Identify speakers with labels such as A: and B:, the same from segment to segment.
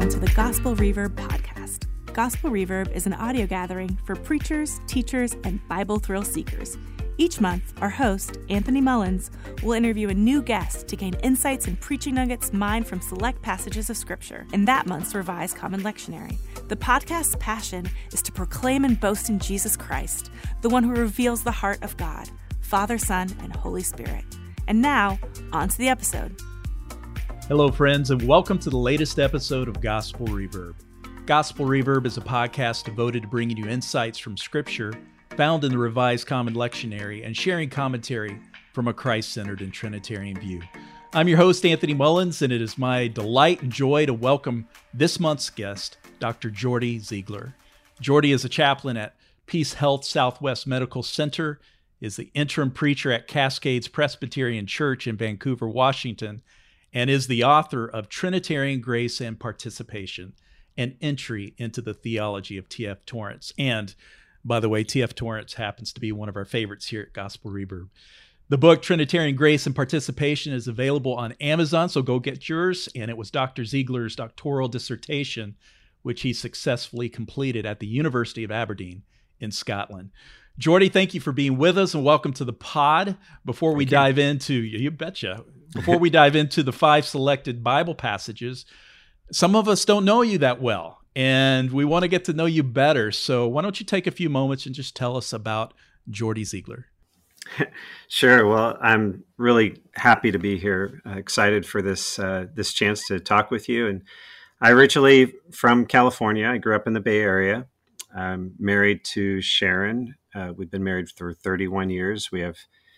A: in to the Gospel Reverb podcast. Gospel Reverb is an audio gathering for preachers, teachers, and Bible thrill seekers. Each month, our host, Anthony Mullins, will interview a new guest to gain insights and preaching nuggets mined from select passages of Scripture in that month's Revised Common Lectionary. The podcast's passion is to proclaim and boast in Jesus Christ, the one who reveals the heart of God, Father, Son, and Holy Spirit. And now, on to the episode.
B: Hello, friends, and welcome to the latest episode of Gospel Reverb. Gospel Reverb is a podcast devoted to bringing you insights from Scripture found in the Revised Common Lectionary and sharing commentary from a Christ-centered and Trinitarian view. I'm your host, Anthony Mullins, and it is my delight and joy to welcome this month's guest, Dr. Jordy Ziegler. Jordy is a chaplain at Peace Health Southwest Medical Center, is the interim preacher at Cascades Presbyterian Church in Vancouver, Washington, and is the author of Trinitarian Grace and Participation, an entry into the theology of T.F. Torrance. And, by the way, T.F. Torrance happens to be one of our favorites here at Gospel Reverb. The book, Trinitarian Grace and Participation, is available on Amazon, so go get yours. And it was Dr. Ziegler's doctoral dissertation, which he successfully completed at the University of Aberdeen in Scotland. Jordy, thank you for being with us and welcome to the pod. Before we dive into, you betcha, before we dive into the 5 selected Bible passages, some of us don't know you that well, and we want to get to know you better. So why don't you take a few moments and just tell us about Jordy Ziegler?
C: Sure. Well, I'm really happy to be here. Excited for this chance to talk with you. And I originally from California. I grew up in the Bay Area. I'm married to Sharon. We've been married for 31 years. We have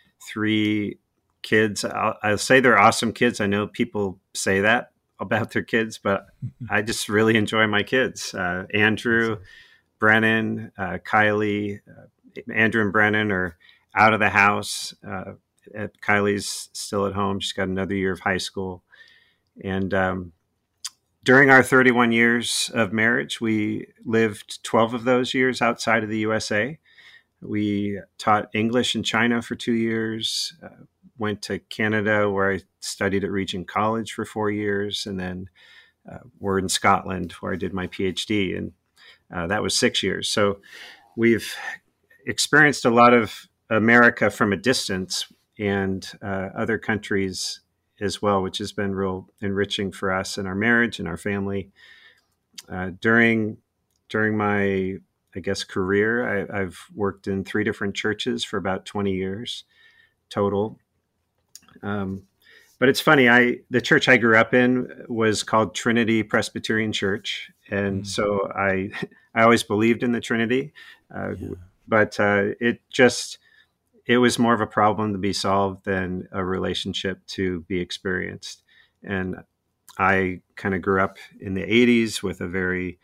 C: 3 kids. I'll say they're awesome kids. I know people say that about their kids, but I just really enjoy my kids. Andrew, Brennan, Kylie. Andrew and Brennan are out of the house. Kylie's still at home. She's got another year of high school. And during our 31 years of marriage, we lived 12 of those years outside of the USA. We taught English in China for 2 years, went to Canada where I studied at Regent College for 4 years, and then we're in Scotland where I did my PhD, and that was 6 years. So we've experienced a lot of America from a distance and other countries as well, which has been real enriching for us in our marriage and our family. During my career, I've worked in 3 different churches for about 20 years total. But it's funny, the church I grew up in was called Trinity Presbyterian Church. And so I always believed in the Trinity, but it was more of a problem to be solved than a relationship to be experienced. And I kind of grew up in the 80s with a very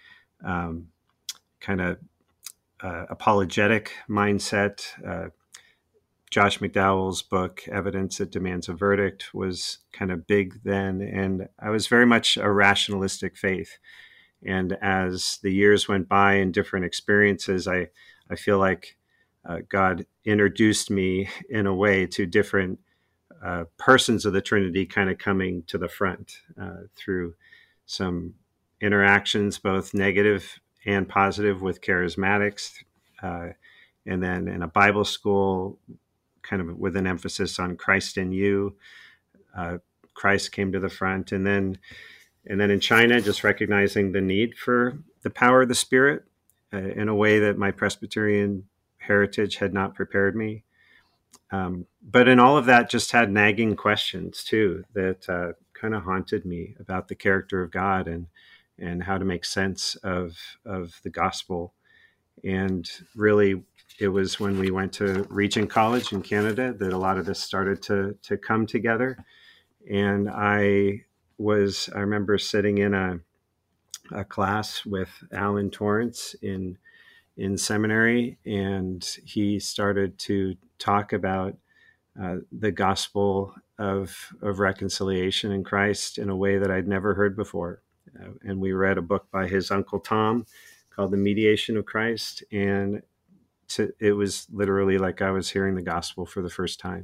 C: apologetic mindset. Josh McDowell's book, Evidence That Demands a Verdict, was kind of big then. And I was very much a rationalistic faith. And as the years went by and different experiences, I feel like God introduced me in a way to different persons of the Trinity kind of coming to the front through some interactions, both negative and positive, with charismatics. And then in a Bible school, kind of with an emphasis on Christ in you, Christ came to the front. And then in China, just recognizing the need for the power of the Spirit in a way that my Presbyterian heritage had not prepared me. But in all of that, just had nagging questions too that kind of haunted me about the character of God and how to make sense of the gospel. And really, it was when we went to Regent College in Canada that a lot of this started to come together. And I remember sitting in a class with Alan Torrance in seminary, and he started to talk about the gospel of reconciliation in Christ in a way that I'd never heard before. And we read a book by his Uncle Tom called The Mediation of Christ, and it was literally like I was hearing the gospel for the first time.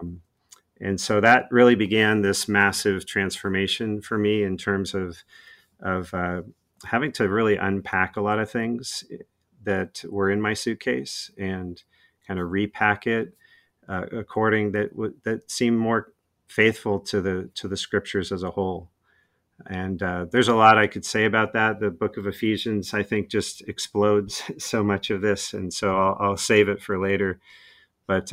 C: And so that really began this massive transformation for me in terms of of having to really unpack a lot of things that were in my suitcase and kind of repack it according that seemed more faithful to the scriptures as a whole. And there's a lot I could say about that. The book of Ephesians, I think, just explodes so much of this, and so I'll save it for later. But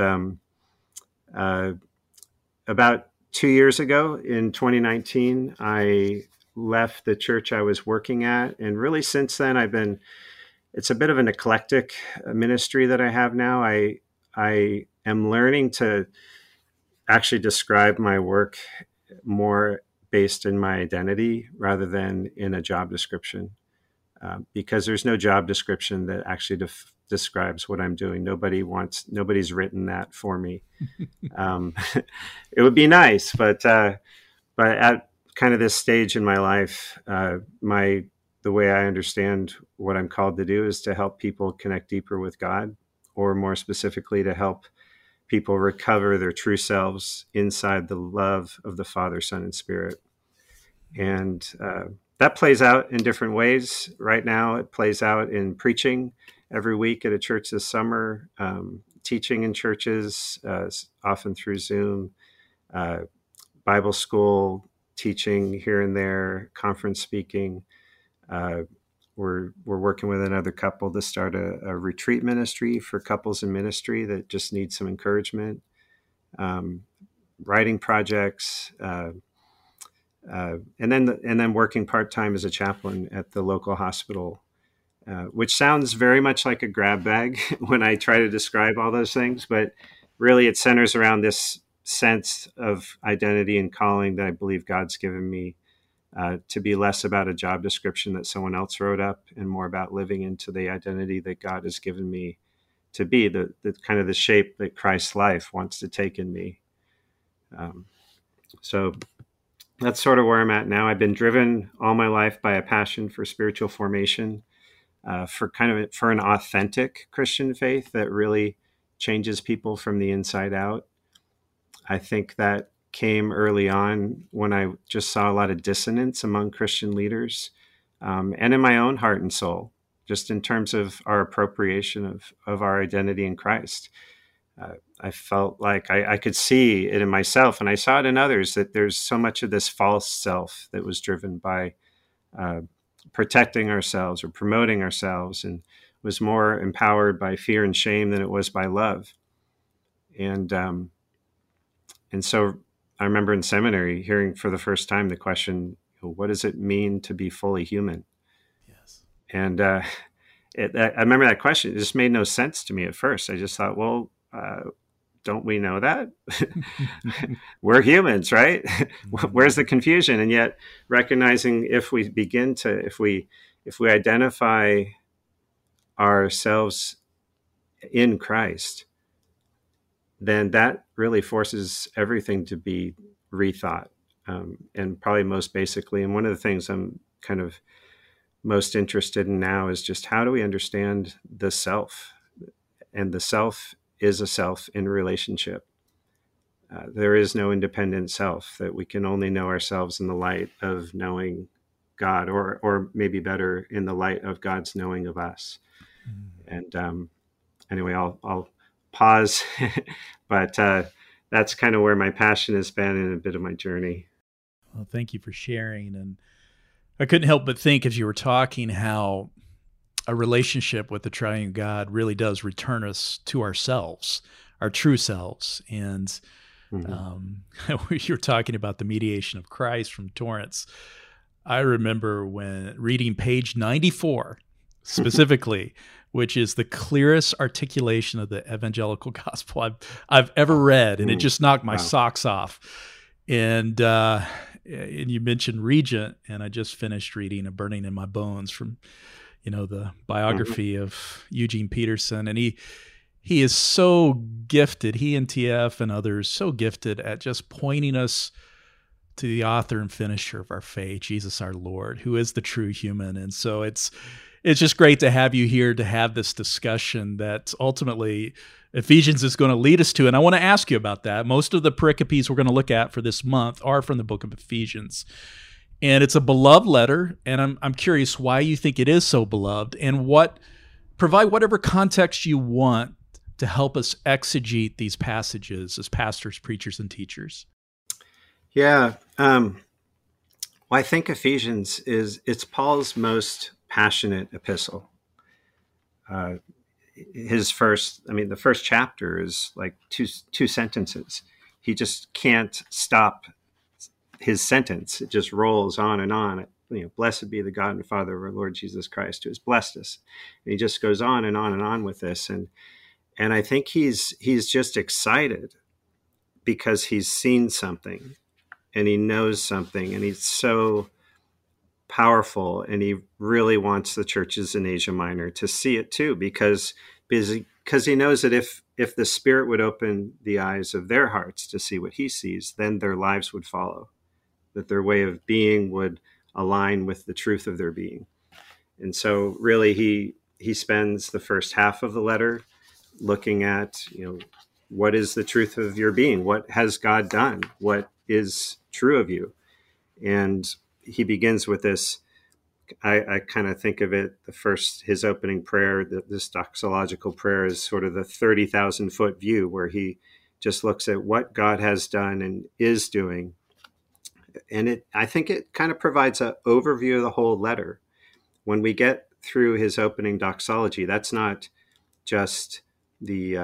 C: about 2 years ago, in 2019, I left the church I was working at, and really since then, it's a bit of an eclectic ministry that I have now. I am learning to actually describe my work more based in my identity rather than in a job description, because there's no job description that actually describes what I'm doing. Nobody's written that for me. It would be nice, but at kind of this stage in my life, the way I understand what I'm called to do is to help people connect deeper with God, or more specifically, to help people recover their true selves inside the love of the Father, Son, and Spirit. And that plays out in different ways. Right now, it plays out in preaching every week at a church this summer, teaching in churches, often through Zoom, Bible school, teaching here and there, conference speaking. We're working with another couple to start a retreat ministry for couples in ministry that just need some encouragement. Writing projects, and then working part-time as a chaplain at the local hospital, which sounds very much like a grab bag when I try to describe all those things, but really it centers around this sense of identity and calling that I believe God's given me, to be less about a job description that someone else wrote up and more about living into the identity that God has given me to be, the kind of the shape that Christ's life wants to take in me. So that's sort of where I'm at now. I've been driven all my life by a passion for spiritual formation, for an authentic Christian faith that really changes people from the inside out. I think that came early on when I just saw a lot of dissonance among Christian leaders, and in my own heart and soul, just in terms of our appropriation of our identity in Christ. I felt like I could see it in myself, and I saw it in others, that there's so much of this false self that was driven by protecting ourselves or promoting ourselves, and was more empowered by fear and shame than it was by love. And so I remember in seminary hearing for the first time the question, what does it mean to be fully human?
B: Yes.
C: And I remember that question. It just made no sense to me at first. I just thought, well, don't we know that? We're humans, right? Where's the confusion? And yet recognizing if we identify ourselves in Christ, then that really forces everything to be rethought. And probably most basically, and one of the things I'm kind of most interested in now is just how do we understand the self? And the self is a self in relationship. There is no independent self, that we can only know ourselves in the light of knowing God, or maybe better, in the light of God's knowing of us. And anyway, I'll pause, but that's kind of where my passion has been and a bit of my journey.
B: Well, thank you for sharing. And I couldn't help but think as you were talking how a relationship with the triune God really does return us to ourselves, our true selves. And you're talking about the mediation of Christ from Torrance. I remember when reading page 94 specifically, which is the clearest articulation of the evangelical gospel I've ever read, and it just knocked my socks off. And you mentioned Regent, and I just finished reading A Burning in My Bones from, the biography of Eugene Peterson, and he is so gifted. He and TF and others so gifted at just pointing us to the author and finisher of our faith, Jesus our Lord, who is the true human. And so it's just great to have you here to have this discussion that ultimately Ephesians is going to lead us to. And I want to ask you about that. Most of the pericopes we're going to look at for this month are from the book of Ephesians. And it's a beloved letter, and I'm curious why you think it is so beloved, and provide whatever context you want to help us exegete these passages as pastors, preachers, and teachers.
C: Yeah. Well, I think Ephesians it's Paul's most passionate epistle. The first chapter is like two sentences. He just can't stop his sentence. It just rolls on and on. Blessed be the God and Father of our Lord Jesus Christ, who has blessed us. And he just goes on and on and on with this. And I think he's just excited because he's seen something and he knows something, and he's so powerful, and he really wants the churches in Asia Minor to see it too, because he knows that if the Spirit would open the eyes of their hearts to see what he sees, then their lives would follow, that their way of being would align with the truth of their being. And so really he spends the first half of the letter looking at, what is the truth of your being? What has God done? What is true of you? And he begins with this. I kind of think of it, his opening prayer, this doxological prayer, is sort of the 30,000 foot view, where he just looks at what God has done and is doing. And I think it kind of provides an overview of the whole letter. When we get through his opening doxology, that's not just the,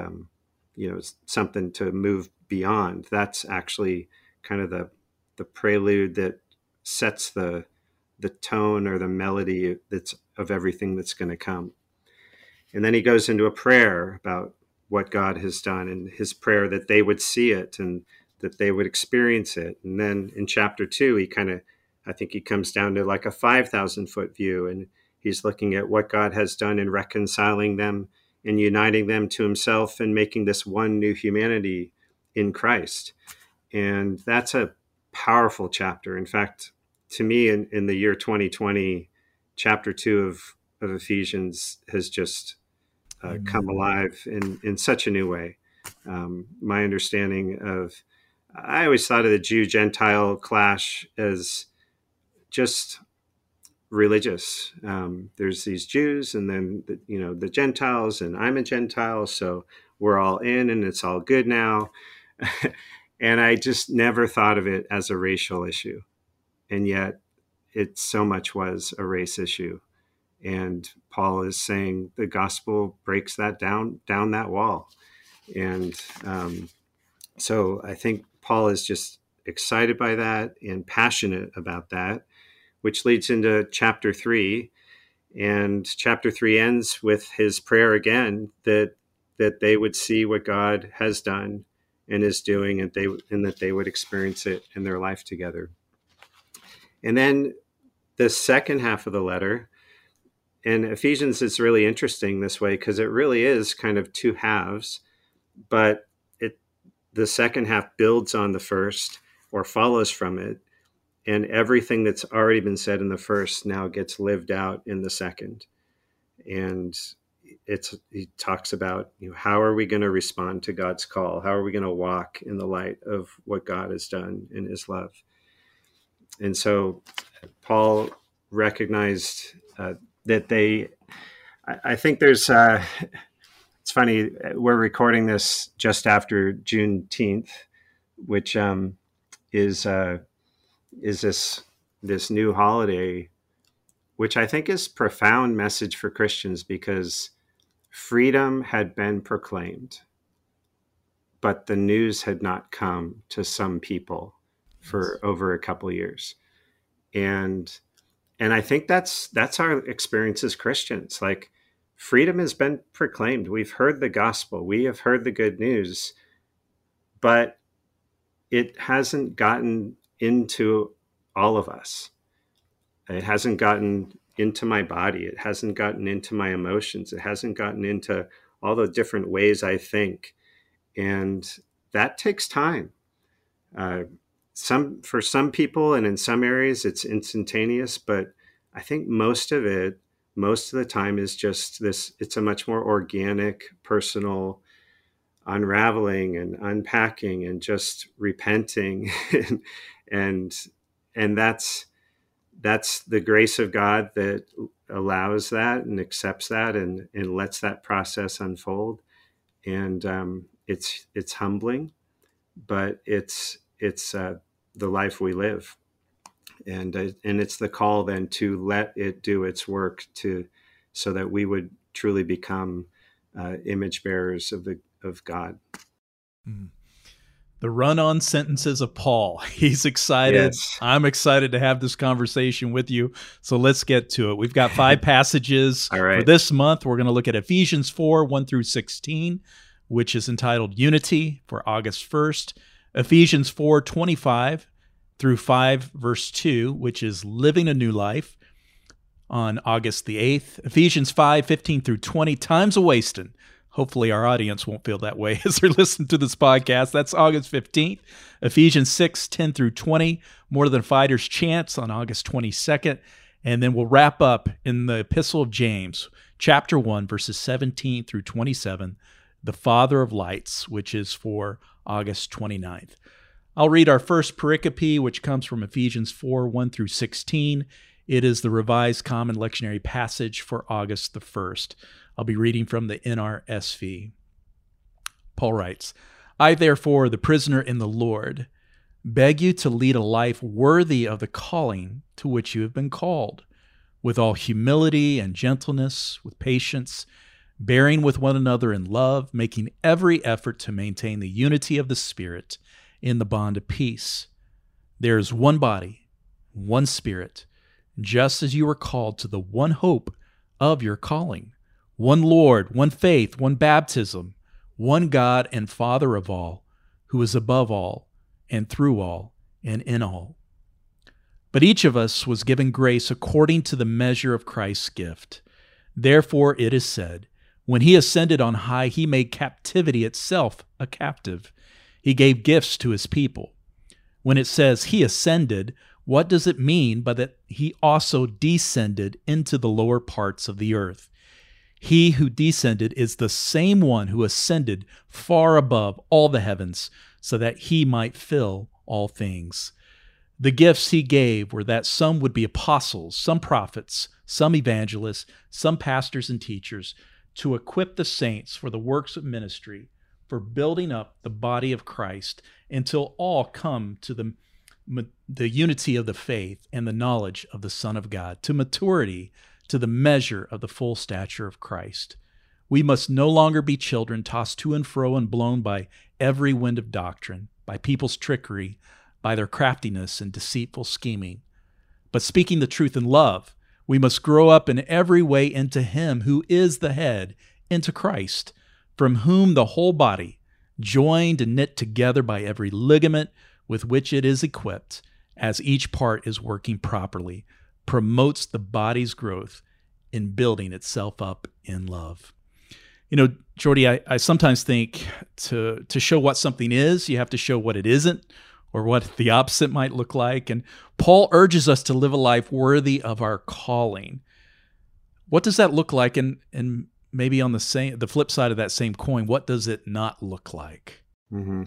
C: something to move beyond. That's actually kind of the prelude that sets the tone or the melody that's of everything that's going to come. And then he goes into a prayer about what God has done, and his prayer that they would see it and that they would experience it. And then in chapter 2, I think he comes down to like a 5,000 foot view, and he's looking at what God has done in reconciling them and uniting them to himself and making this one new humanity in Christ. And that's a powerful chapter. In fact, to me, in the year 2020, chapter 2 of Ephesians has just come alive in such a new way. My understanding I always thought of the Jew-Gentile clash as just religious. There's these Jews, and then the Gentiles, and I'm a Gentile, so we're all in, and it's all good now. And I just never thought of it as a racial issue. And yet it so much was a race issue. And Paul is saying the gospel breaks that down that wall. And so I think Paul is just excited by that and passionate about that, which leads into chapter 3. And chapter 3 ends with his prayer again, that they would see what God has done and is doing, and that they would experience it in their life together. And then the second half of the letter, and Ephesians is really interesting this way, because it really is kind of two halves, but the second half builds on the first or follows from it, and everything that's already been said in the first now gets lived out in the second. And he talks about, how are we going to respond to God's call? How are we going to walk in the light of what God has done in his love? And so Paul recognized that I think there's, it's funny, we're recording this just after Juneteenth, which is this new holiday, which I think is a profound message for Christians, because freedom had been proclaimed, but the news had not come to some people for over a couple of years. And I think that's our experience as Christians. Like, freedom has been proclaimed. We've heard the gospel. We have heard the good news, but it hasn't gotten into all of us. It hasn't gotten into my body. It hasn't gotten into my emotions. It hasn't gotten into all the different ways I think. And that takes time. For some people and in some areas it's instantaneous, but I think most of the time is just this. It's a much more organic, personal unraveling and unpacking and just repenting. and that's that's the grace of God that allows that and accepts that and lets that process unfold. And it's humbling, but it's the life we live. And it's the call then to let it do its work so that we would truly become image bearers of God.
B: Mm. The run-on sentences of Paul. He's excited.
C: Yes.
B: I'm excited to have this conversation with you. So let's get to it. We've got 5 passages
C: All right.
B: for this month. We're going to look at Ephesians 4, 1 through 16, which is entitled Unity for August 1st. Ephesians 4, 25 through 5, verse 2, which is Living a New Life on August the 8th. Ephesians 5, 15 through 20, Time's a-Wastin'. Hopefully our audience won't feel that way as they're listening to this podcast. That's August 15th. Ephesians 6, 10 through 20, More Than a Fighter's Chance on August 22nd. And then we'll wrap up in the Epistle of James, chapter 1, verses 17 through 27, The Father of Lights, which is for August 29th. I'll read our first pericope, which comes from Ephesians 4, 1 through 16. It is the Revised Common Lectionary passage for August the 1st. I'll be reading from the NRSV. Paul writes, I, therefore, the prisoner in the Lord, beg you to lead a life worthy of the calling to which you have been called, with all humility and gentleness, with patience, bearing with one another in love, making every effort to maintain the unity of the Spirit in the bond of peace. There is one body, one Spirit, just as you were called to the one hope of your calling. One Lord, one faith, one baptism, one God and Father of all, who is above all, and through all, and in all. But each of us was given grace according to the measure of Christ's gift. Therefore it is said, when he ascended on high, he made captivity itself a captive. He gave gifts to his people. When it says he ascended, what does it mean but that he also descended into the lower parts of the earth? He who descended is the same one who ascended far above all the heavens, so that he might fill all things. The gifts he gave were that some would be apostles, some prophets, some evangelists, some pastors and teachers, to equip the saints for the works of ministry, for building up the body of Christ, until all come to the unity of the faith and the knowledge of the Son of God, to maturity, to the measure of the full stature of Christ. We must no longer be children tossed to and fro and blown by every wind of doctrine, by people's trickery, by their craftiness and deceitful scheming. But speaking the truth in love, we must grow up in every way into him who is the head, into Christ, from whom the whole body, joined and knit together by every ligament with which it is equipped, as each part is working properly, promotes the body's growth in building itself up in love. You know, Jordy, I sometimes think to show what something is, you have to show what it isn't, or what the opposite might look like. And Paul urges us to live a life worthy of our calling. What does that look like? And maybe on the flip side of that same coin, what does it not look like?
C: Mm-hmm.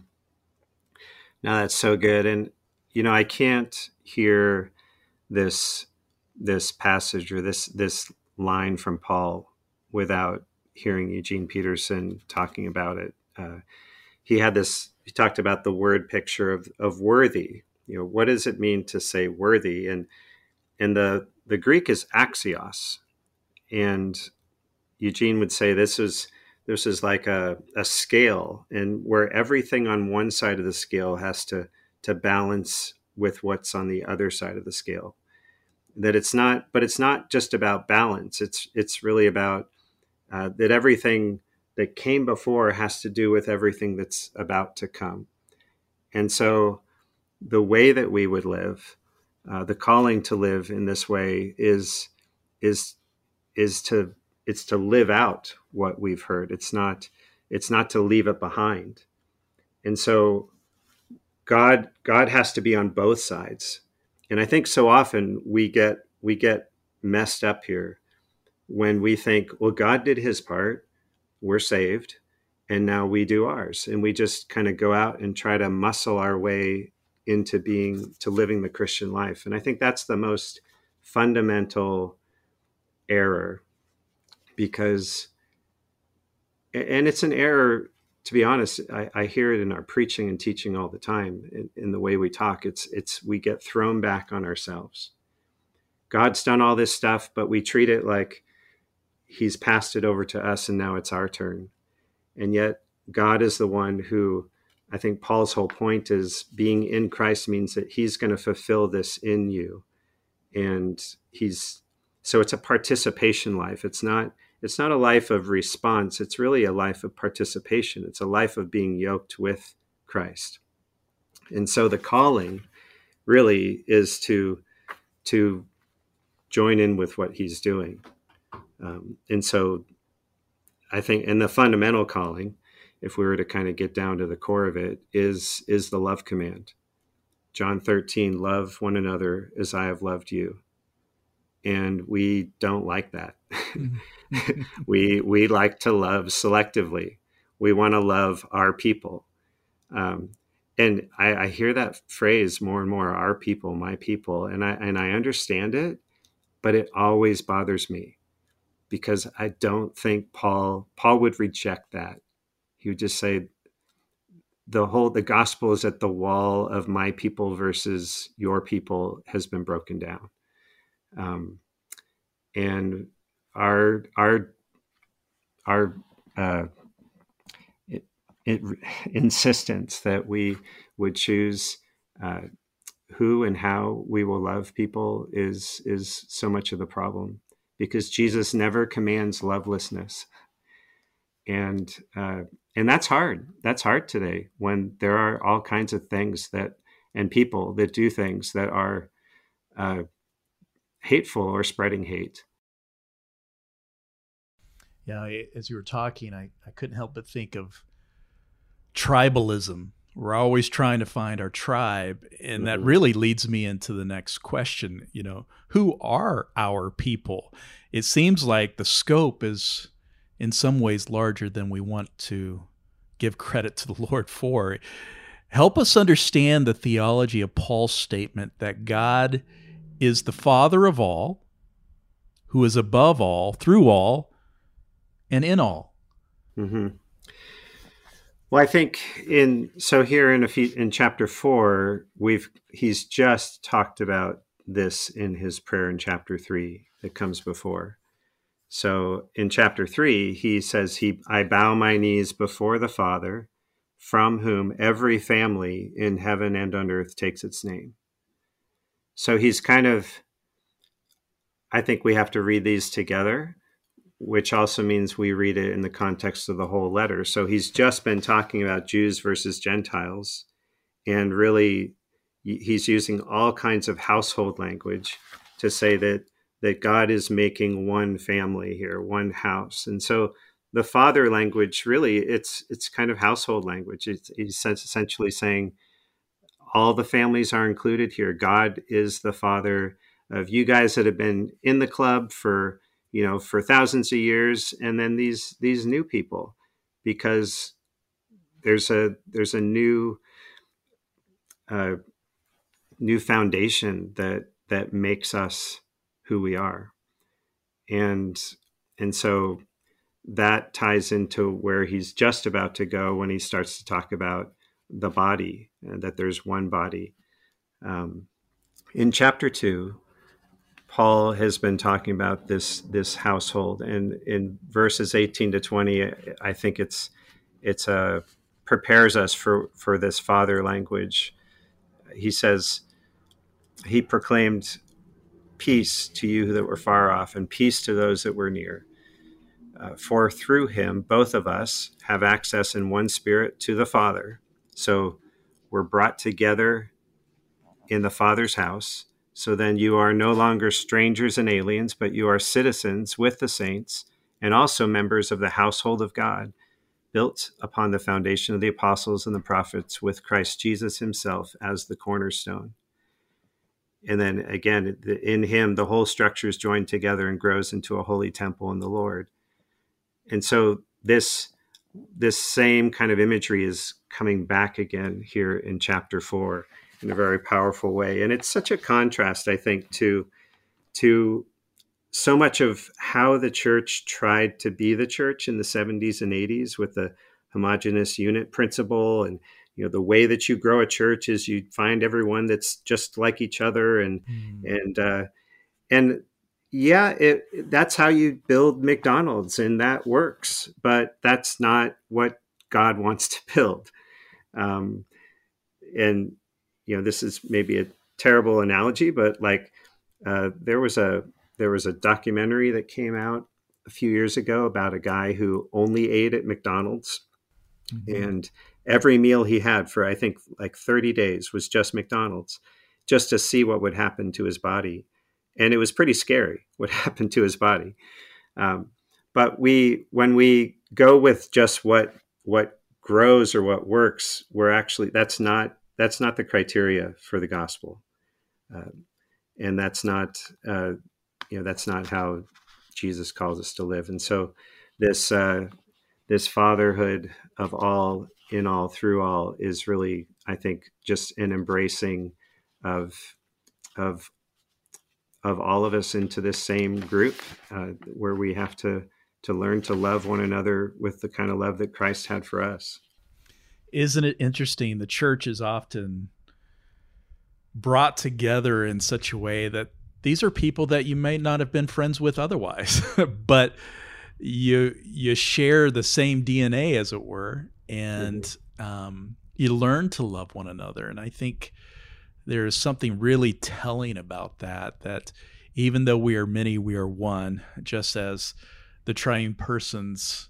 C: No, that's so good. And, you know, I can't hear this passage or this line from Paul without hearing Eugene Peterson talking about it. He talked about the word picture of worthy. You know, what does it mean to say worthy? And the Greek is axios. And Eugene would say this is like a scale, and where everything on one side of the scale has to balance with what's on the other side of the scale. But it's not just about balance. It's really about that everything that came before has to do with everything that's about to come. And so the way that we would live, the calling to live in this way is to live out what we've heard. It's not to leave it behind. And so God has to be on both sides. And I think so often we get messed up here when we think, well, God did his part, we're saved, and now we do ours. And we just kind of go out and try to muscle our way into living the Christian life. And I think that's the most fundamental error, because, and it's an error, to be honest, I hear it in our preaching and teaching all the time, in the way we talk. We get thrown back on ourselves. God's done all this stuff, but we treat it like he's passed it over to us and now it's our turn. And yet God is the one who, I think Paul's whole point is, being in Christ means that he's going to fulfill this in you. And so it's a participation life. It's not a life of response. It's really a life of participation. It's a life of being yoked with Christ. And so the calling really is to join in with what he's doing. And so I think, and the fundamental calling, if we were to kind of get down to the core of it, is the love command. John 13, love one another as I have loved you. And we don't like that. We like to love selectively. We want to love our people. And I hear that phrase more and more, our people, my people. And I understand it, but it always bothers me, because I don't think Paul would reject that. He would just say, the gospel is that the wall of my people versus your people has been broken down. And our insistence that we would choose who and how we will love people is so much of the problem, because Jesus never commands lovelessness. And that's hard. That's hard today, when there are all kinds of things and people that do things that are hateful or spreading hate.
B: Yeah, as you were talking, I couldn't help but think of tribalism. We're always trying to find our tribe. And that really leads me into the next question. Who are our people? It seems like the scope is in some ways larger than we want to give credit to the Lord for. Help us understand the theology of Paul's statement that God is the Father of all, who is above all, through all, and in all.
C: Mm-hmm. Well, I think here in chapter 4, he's just talked about this in his prayer in chapter 3 that comes before. So in chapter 3, he says, I bow my knees before the Father, from whom every family in heaven and on earth takes its name. So he's I think we have to read these together, which also means we read it in the context of the whole letter. So he's just been talking about Jews versus Gentiles, and really he's using all kinds of household language to say that God is making one family here, one house. And so the father language, really, it's kind of household language. He's essentially saying all the families are included here. God is the father of you guys that have been in the club for thousands of years, and then these new people, because there's a new foundation that makes us who we are, and so that ties into where he's just about to go when he starts to talk about the body, that there's one body. In chapter 2, Paul has been talking about this household, and in verses 18 to 20, I think it's prepares us for this father language. He says, he proclaimed peace to you that were far off, and peace to those that were near. For through him, both of us have access in one spirit to the Father. So we're brought together in the Father's house. So then you are no longer strangers and aliens, but you are citizens with the saints and also members of the household of God, built upon the foundation of the apostles and the prophets, with Christ Jesus himself as the cornerstone. And then again, in him, the whole structure is joined together and grows into a holy temple in the Lord. And so this same kind of imagery is coming back again here in chapter 4 in a very powerful way. And it's such a contrast, I think, to to so much of how the church tried to be the church in the 70s and 80s with the homogeneous unit principle. And, the way that you grow a church is you find everyone that's just like each other. And that's how you build McDonald's, and that works, but that's not what God wants to build. This is maybe a terrible analogy, but there was a documentary that came out a few years ago about a guy who only ate at McDonald's, and every meal he had for, I think, 30 days was just McDonald's, just to see what would happen to his body. And it was pretty scary what happened to his body. But when we go with just what grows or what works, we're actually, that's not the criteria for the gospel. And that's not how Jesus calls us to live. And so this fatherhood of all, in all, through all is really, I think, just an embracing of all of us into this same group, where we have to learn to love one another with the kind of love that Christ had for us.
B: Isn't it interesting? The church is often brought together in such a way that these are people that you may not have been friends with otherwise, but you share the same DNA, as it were, and you learn to love one another. And I think there is something really telling about that even though we are many, we are one, just as the triune persons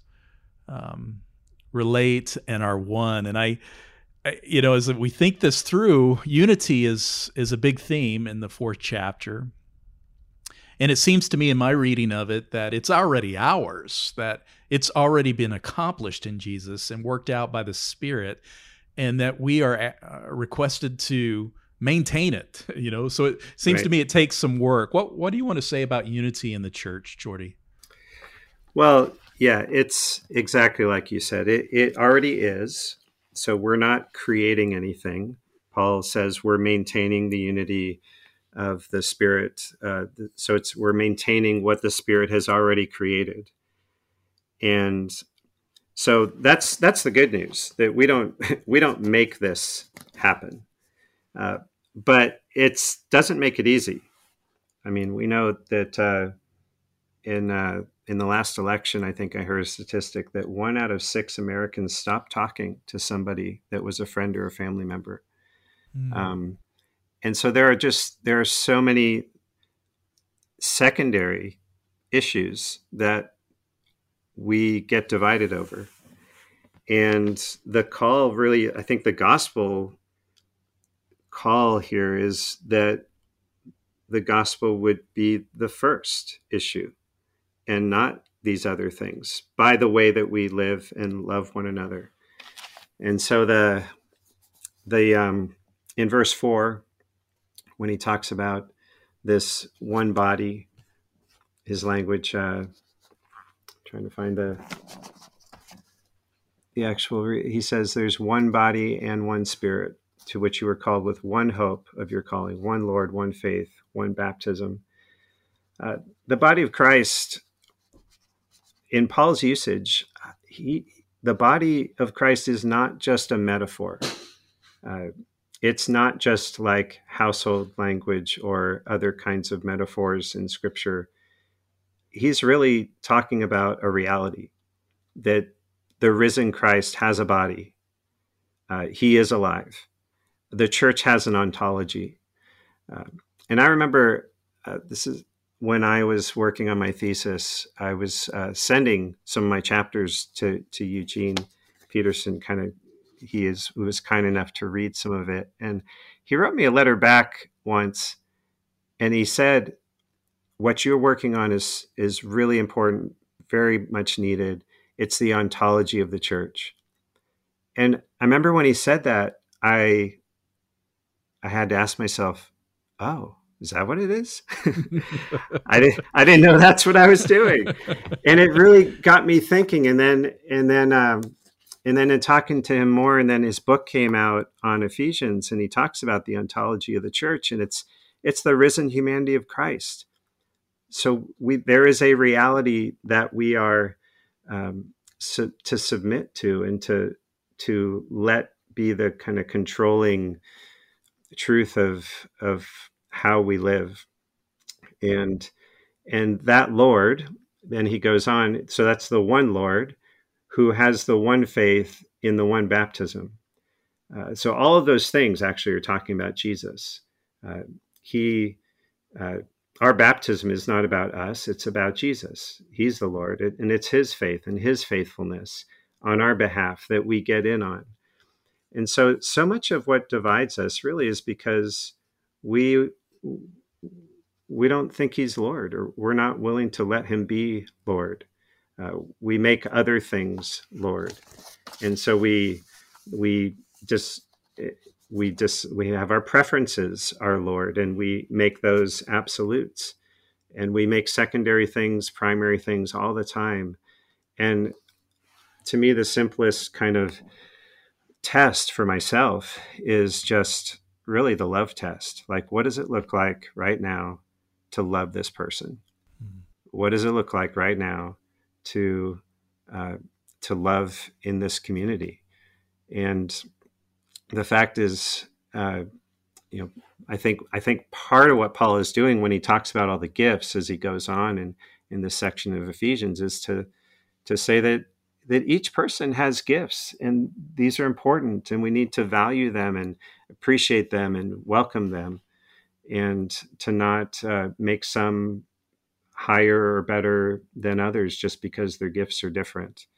B: relate and are one. And I as we think this through, unity is a big theme in the 4th chapter. And it seems to me in my reading of it that it's already ours, that it's already been accomplished in Jesus and worked out by the Spirit, and that we are requested to maintain it. So it seems to me it takes some work. What do you want to say about unity in the church, Jordy?
C: Well, yeah, it's exactly like you said. It already is. So we're not creating anything. Paul says we're maintaining the unity of the Spirit. So we're maintaining what the Spirit has already created. And so that's the good news, that we don't make this happen. But it doesn't make it easy. I mean, we know that in the last election, I think I heard a statistic that 1 out of 6 Americans stopped talking to somebody that was a friend or a family member. And so there are so many secondary issues that we get divided over. And the call, really, I think the gospel call here is that the gospel would be the first issue and not these other things, by the way that we live and love one another. And so in verse 4, when he talks about this one body, his language, trying to find the actual, he says there's one body and one Spirit, to which you were called with one hope of your calling, one Lord, one faith, one baptism. The body of Christ, in Paul's usage, the body of Christ is not just a metaphor. It's not just like household language or other kinds of metaphors in Scripture. He's really talking about a reality, that the risen Christ has a body. He is alive. The church has an ontology. And I remember this is when I was working on my thesis, I was sending some of my chapters to Eugene Peterson. He was kind enough to read some of it. And he wrote me a letter back once, and he said, what you're working on is really important, very much needed. It's the ontology of the church. And I remember when he said that, I had to ask myself, oh, is that what it is? I didn't know that's what I was doing. And it really got me thinking. And then in talking to him more, and then his book came out on Ephesians, and he talks about the ontology of the church, and it's the risen humanity of Christ. So there is a reality that we are to submit to, and to let be the kind of controlling truth of how we live. And that Lord, then he goes on, so that's the one Lord who has the one faith in the one baptism. So all of those things actually are talking about Jesus. Our baptism is not about us, it's about Jesus. He's the Lord, and it's his faith and his faithfulness on our behalf that we get in on. And so much of what divides us really is because we don't think he's Lord, or we're not willing to let him be Lord. We make other things Lord. And so we have our preferences, our Lord, and we make those absolutes, and we make secondary things primary things all the time. And to me, the simplest kind of test for myself is just really the love test. Like, what does it look like right now to love this person? Mm-hmm. What does it look like right now to love in this community? And the fact is, I think part of what Paul is doing when he talks about all the gifts as he goes on in this section of Ephesians is to say that each person has gifts, and these are important, and we need to value them and appreciate them and welcome them, and to not make some higher or better than others just because their gifts are different.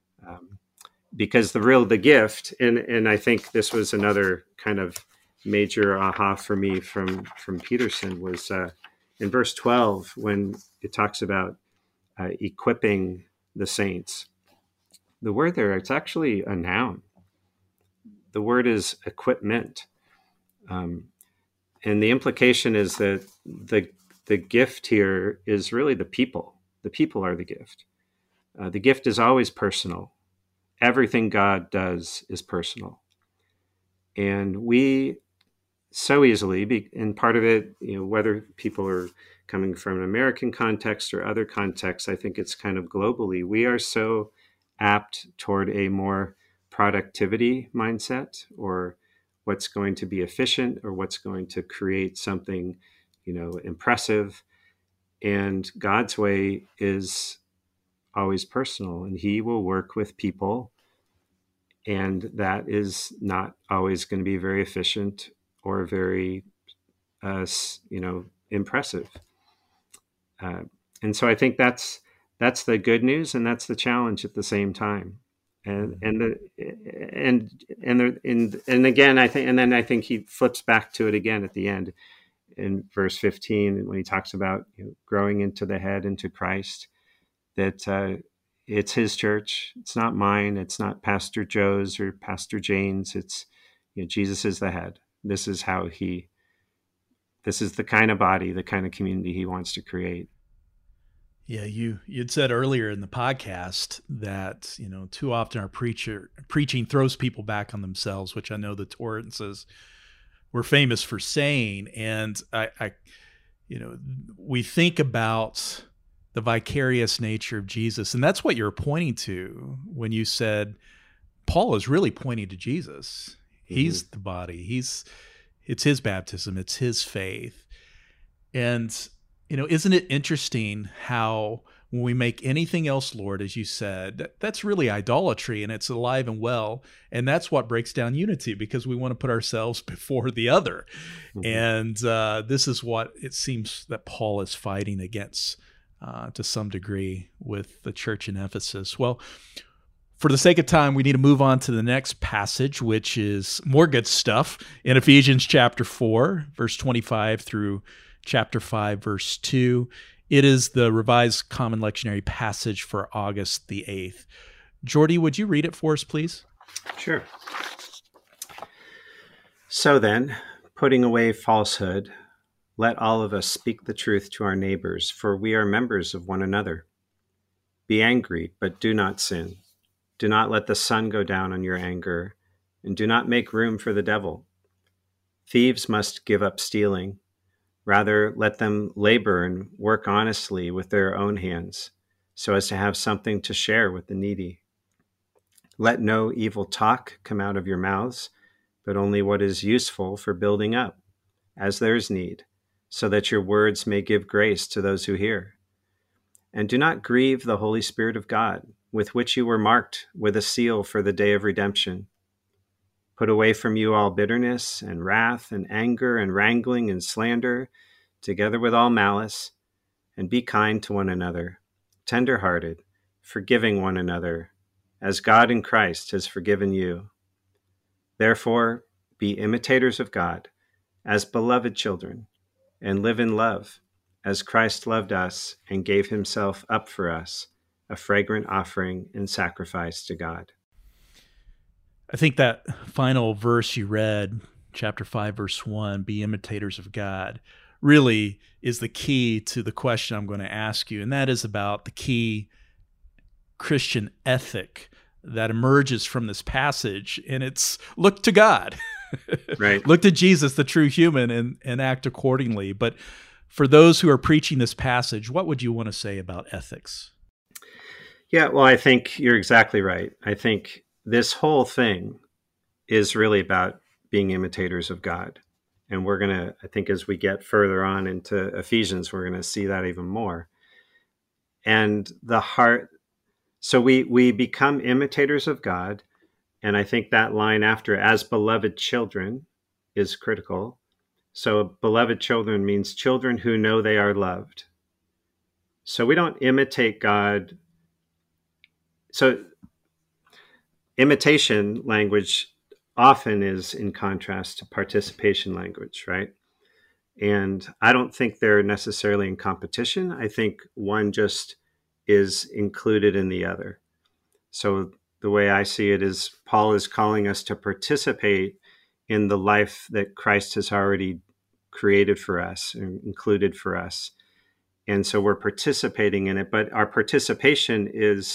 C: Because the gift, and I think this was another kind of major aha for me from Peterson, was in verse 12 when it talks about equipping the saints. The word there, it's actually a noun. The word is equipment. And the implication is that the gift here is really the people. The people are the gift. The gift is always personal. Everything God does is personal. And we so easily, and part of it, whether people are coming from an American context or other contexts, I think it's kind of globally, we are so apt toward a more productivity mindset, or what's going to be efficient, or what's going to create something, impressive. And God's way is always personal, and he will work with people. And that is not always going to be very efficient or very, impressive. And so I think that's the good news, and that's the challenge at the same time. And again, I think he flips back to it again at the end in verse 15 when he talks about growing into the head, into Christ, that it's his church. It's not mine. It's not Pastor Joe's or Pastor Jane's. It's Jesus is the head. This is the kind of body, the kind of community he wants to create.
B: Yeah, you'd said earlier in the podcast that too often our preaching throws people back on themselves, which I know the Torrances were famous for saying. And I we think about the vicarious nature of Jesus, and that's what you're pointing to when you said Paul is really pointing to Jesus. Mm-hmm. He's the body. It's his baptism. It's his faith. And isn't it interesting how when we make anything else Lord, as you said, that's really idolatry, and it's alive and well. And that's what breaks down unity, because we want to put ourselves before the other. Mm-hmm. And this is what it seems that Paul is fighting against to some degree with the church in Ephesus. Well, for the sake of time, we need to move on to the next passage, which is more good stuff in Ephesians chapter 4, verse 25 through chapter 5, verse 2. It is the Revised Common Lectionary passage for August the 8th. Jordy, would you read it for us, please?
C: Sure. So then, putting away falsehood, let all of us speak the truth to our neighbors, for we are members of one another. Be angry, but do not sin. Do not let the sun go down on your anger, and do not make room for the devil. Thieves must give up stealing. Rather, let them labor and work honestly with their own hands, so as to have something to share with the needy. Let no evil talk come out of your mouths, but only what is useful for building up, as there is need, so that your words may give grace to those who hear. And do not grieve the Holy Spirit of God, with which you were marked with a seal for the day of redemption. Put away from you all bitterness and wrath and anger and wrangling and slander, together with all malice, and be kind to one another, tender-hearted, forgiving one another, as God in Christ has forgiven you. Therefore, be imitators of God, as beloved children, and live in love, as Christ loved us and gave himself up for us, a fragrant offering and sacrifice to God.
B: I think that final verse you read, chapter 5, verse 1, be imitators of God, really is the key to the question I'm going to ask you. And that is about the key Christian ethic that emerges from this passage. And it's look to God,
C: Right?
B: Look to Jesus, the true human, and act accordingly. But for those who are preaching this passage, what would you want to say about ethics?
C: Yeah, well, I think you're exactly right. I think this whole thing is really about being imitators of God. And we're going to, I think as we get further on into Ephesians, we're going to see that even more. And the heart, so we become imitators of God. And I think that line after, as beloved children, is critical. So beloved children means children who know they are loved. So we don't imitate God. So imitation language often is in contrast to participation language, right? And I don't think they're necessarily in competition. I think one just is included in the other. So the way I see it is Paul is calling us to participate in the life that Christ has already created for us and included for us. And so we're participating in it, but our participation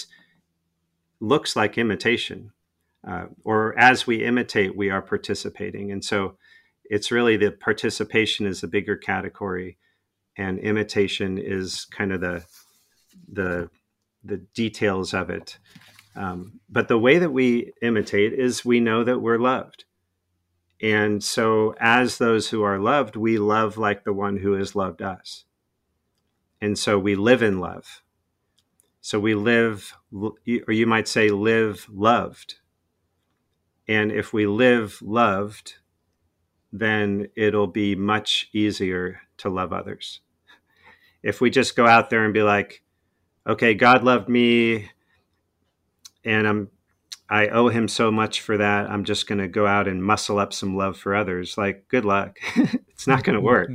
C: looks like imitation. Or as we imitate, we are participating. And so it's really the participation is the bigger category, and imitation is kind of the details of it. But the way that we imitate is we know that we're loved. And so as those who are loved, we love like the one who has loved us. And so we live in love. So we live, or you might say live loved. And if we live loved, then it'll be much easier to love others. If we just go out there and be like, okay, God loved me and I owe him so much for that, I'm just going to go out and muscle up some love for others. Like, good luck. It's not going to work.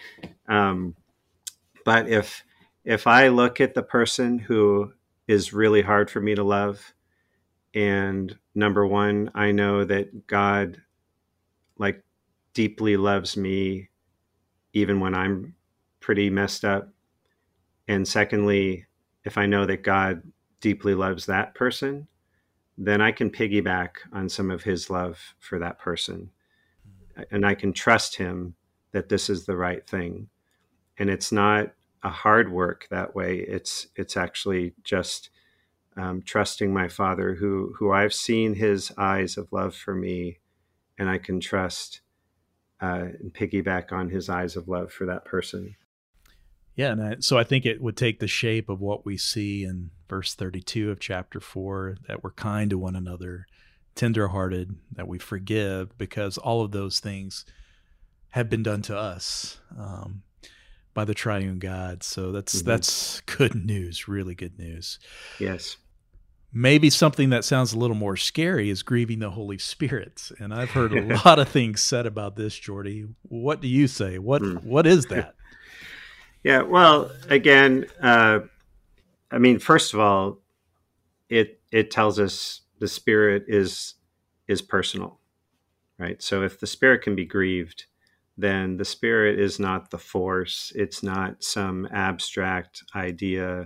C: But if I look at the person who is really hard for me to love, and number one, I know that God like deeply loves me even when I'm pretty messed up. And secondly, if I know that God deeply loves that person, then I can piggyback on some of his love for that person. And I can trust him that this is the right thing. And it's not a hard work that way. It's actually just trusting my Father who I've seen his eyes of love for me, and I can trust and piggyback on his eyes of love for that person.
B: Yeah, and so I think it would take the shape of what we see in verse 32 of chapter 4, that we're kind to one another, tenderhearted, that we forgive, because all of those things have been done to us by the triune God. So that's good news, really good news.
C: Yes.
B: Maybe something that sounds a little more scary is grieving the Holy Spirit. And I've heard a lot of things said about this, Jordy. What do you say? What is that?
C: Yeah, well, again, I mean, first of all, it tells us the Spirit is personal, right? So if the Spirit can be grieved, then the Spirit is not the force. It's not some abstract idea.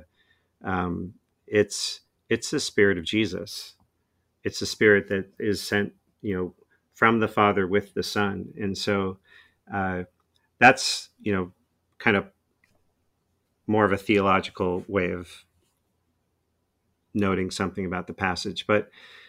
C: It's the Spirit of Jesus. It's the Spirit that is sent, from the Father with the Son. And so that's, kind of more of a theological way of noting something about the passage. But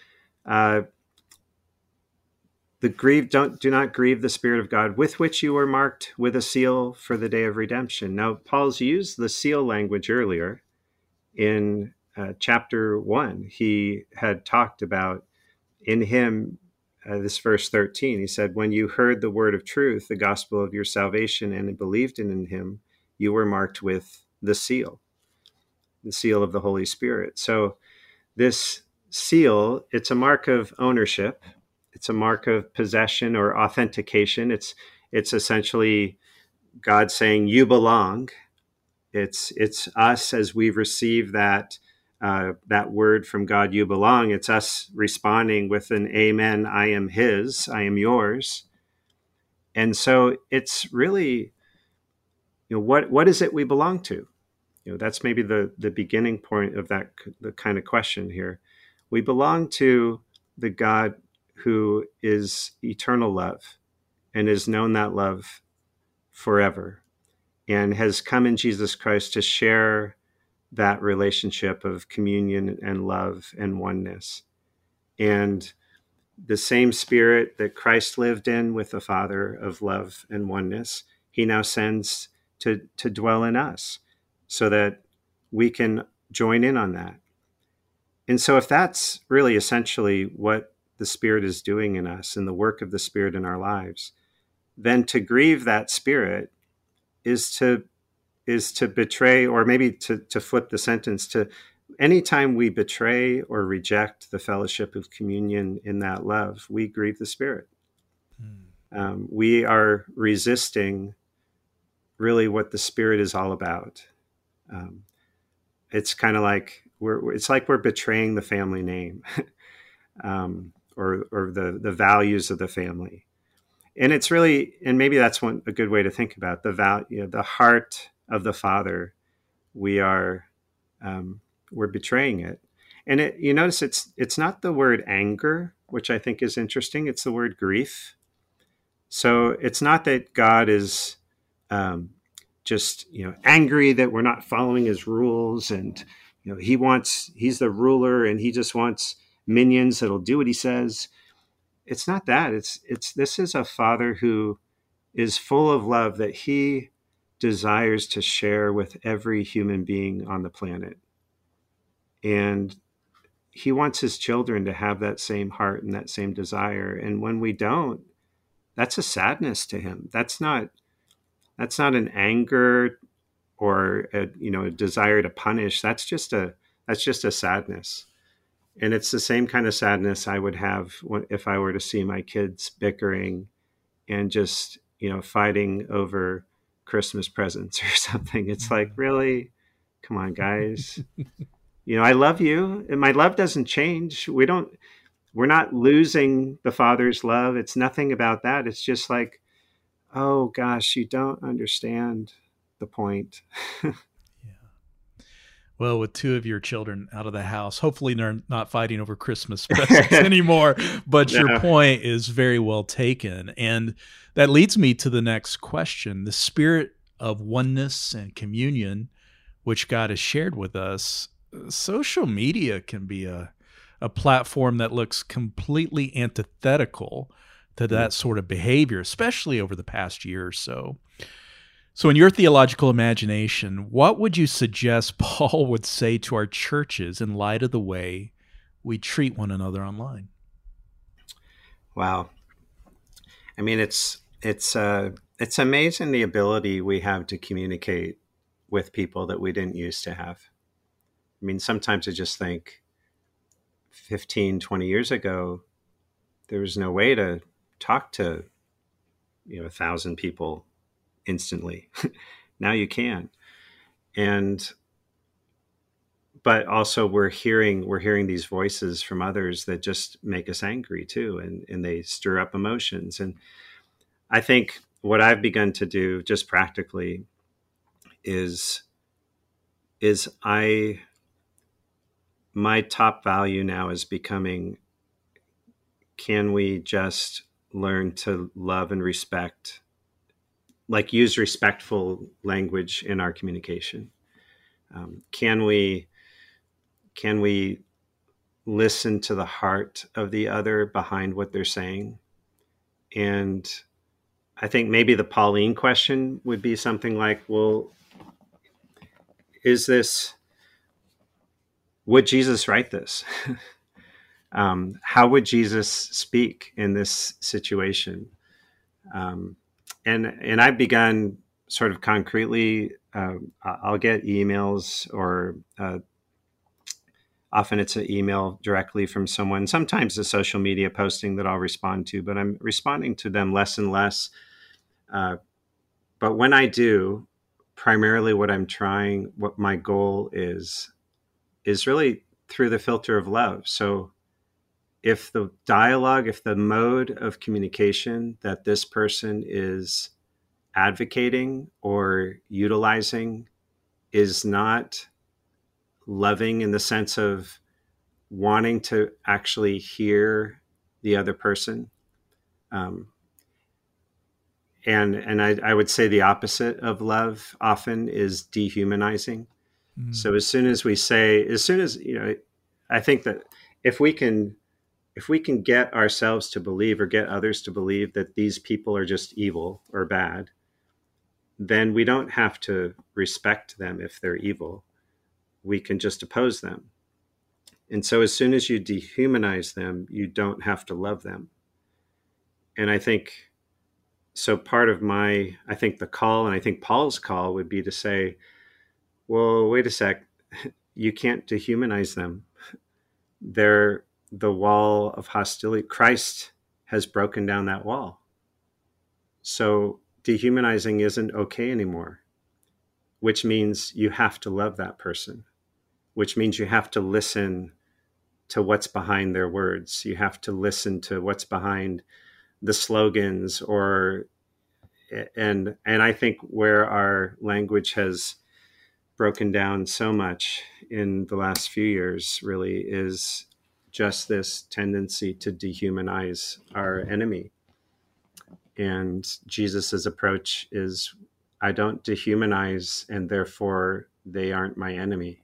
C: do not grieve the Spirit of God, with which you were marked with a seal for the day of redemption. Now, Paul's used the seal language earlier in chapter 1. He had talked about in him, this verse 13, he said, when you heard the word of truth, the gospel of your salvation, and believed in him, you were marked with the seal of the Holy Spirit. So this seal, it's a mark of ownership. It's a mark of possession or authentication. It's essentially God saying, you belong. It's us as we receive that word from God, you belong. It's us responding with an amen, I am his, I am yours. And so it's really, what is it we belong to? That's maybe the beginning point of the kind of question here. We belong to the God who is eternal love and has known that love forever and has come in Jesus Christ to share that relationship of communion and love and oneness. And the same Spirit that Christ lived in with the Father of love and oneness, he now sends to dwell in us so that we can join in on that. And so if that's really essentially what the Spirit is doing in us and the work of the Spirit in our lives, then to grieve that Spirit is to betray, or maybe to flip the sentence to, anytime we betray or reject the fellowship of communion in that love, we grieve the Spirit. We are resisting really what the Spirit is all about. It's kind of like we're betraying the family name, or the values of the family. And it's really, and maybe that's a good way to think about the heart of the Father. We're betraying it. And you notice it's not the word anger, which I think is interesting. It's the word grief. So it's not that God is just angry that we're not following his rules, and he's the ruler and he just wants minions that'll do what he says. It's not that. This is a Father who is full of love that he desires to share with every human being on the planet. And he wants his children to have that same heart and that same desire. And when we don't, that's a sadness to him. That's not an anger or a desire to punish. That's just a sadness. And it's the same kind of sadness I would have if I were to see my kids bickering and just, fighting over Christmas presents or something. It's like, really? Come on, guys. I love you, and my love doesn't change. We're not losing the Father's love. It's nothing about that. It's just like, oh gosh, you don't understand the point.
B: Well, with two of your children out of the house, hopefully they're not fighting over Christmas presents anymore. But your point is very well taken. And that leads me to the next question. The spirit of oneness and communion, which God has shared with us, social media can be a platform that looks completely antithetical to that sort of behavior, especially over the past year or so. So in your theological imagination, what would you suggest Paul would say to our churches in light of the way we treat one another online?
C: Wow. I mean, it's amazing the ability we have to communicate with people that we didn't used to have. I mean, sometimes I just think 15, 20 years ago, there was no way to talk to 1,000 people instantly. Now you can. But also we're hearing these voices from others that just make us angry too. And they stir up emotions. And I think what I've begun to do just practically is my top value now is becoming, can we just learn to love and respect like use respectful language in our communication? Can we listen to the heart of the other behind what they're saying? And I think maybe the Pauline question would be something like, well, would Jesus write this? How would Jesus speak in this situation? And I've begun sort of concretely, I'll get emails, or often it's an email directly from someone, sometimes a social media posting that I'll respond to, but I'm responding to them less and less. But when I do, primarily what my goal is really through the filter of love. So if the mode of communication that this person is advocating or utilizing is not loving in the sense of wanting to actually hear the other person, and I would say the opposite of love often is dehumanizing. Mm. So as soon as, I think that if we can get ourselves to believe, or get others to believe, that these people are just evil or bad, then we don't have to respect them if they're evil. We can just oppose them. And so as soon as you dehumanize them, you don't have to love them. And I think, so part of the call, and I think Paul's call would be to say, well, wait a sec, you can't dehumanize them. They're the wall of hostility. Christ has broken down that wall. So dehumanizing isn't okay anymore, which means you have to love that person, which means you have to listen to what's behind their words. You have to listen to what's behind the slogans, and I think where our language has broken down so much in the last few years really is just this tendency to dehumanize our enemy. And Jesus's approach is, I don't dehumanize, and therefore they aren't my enemy.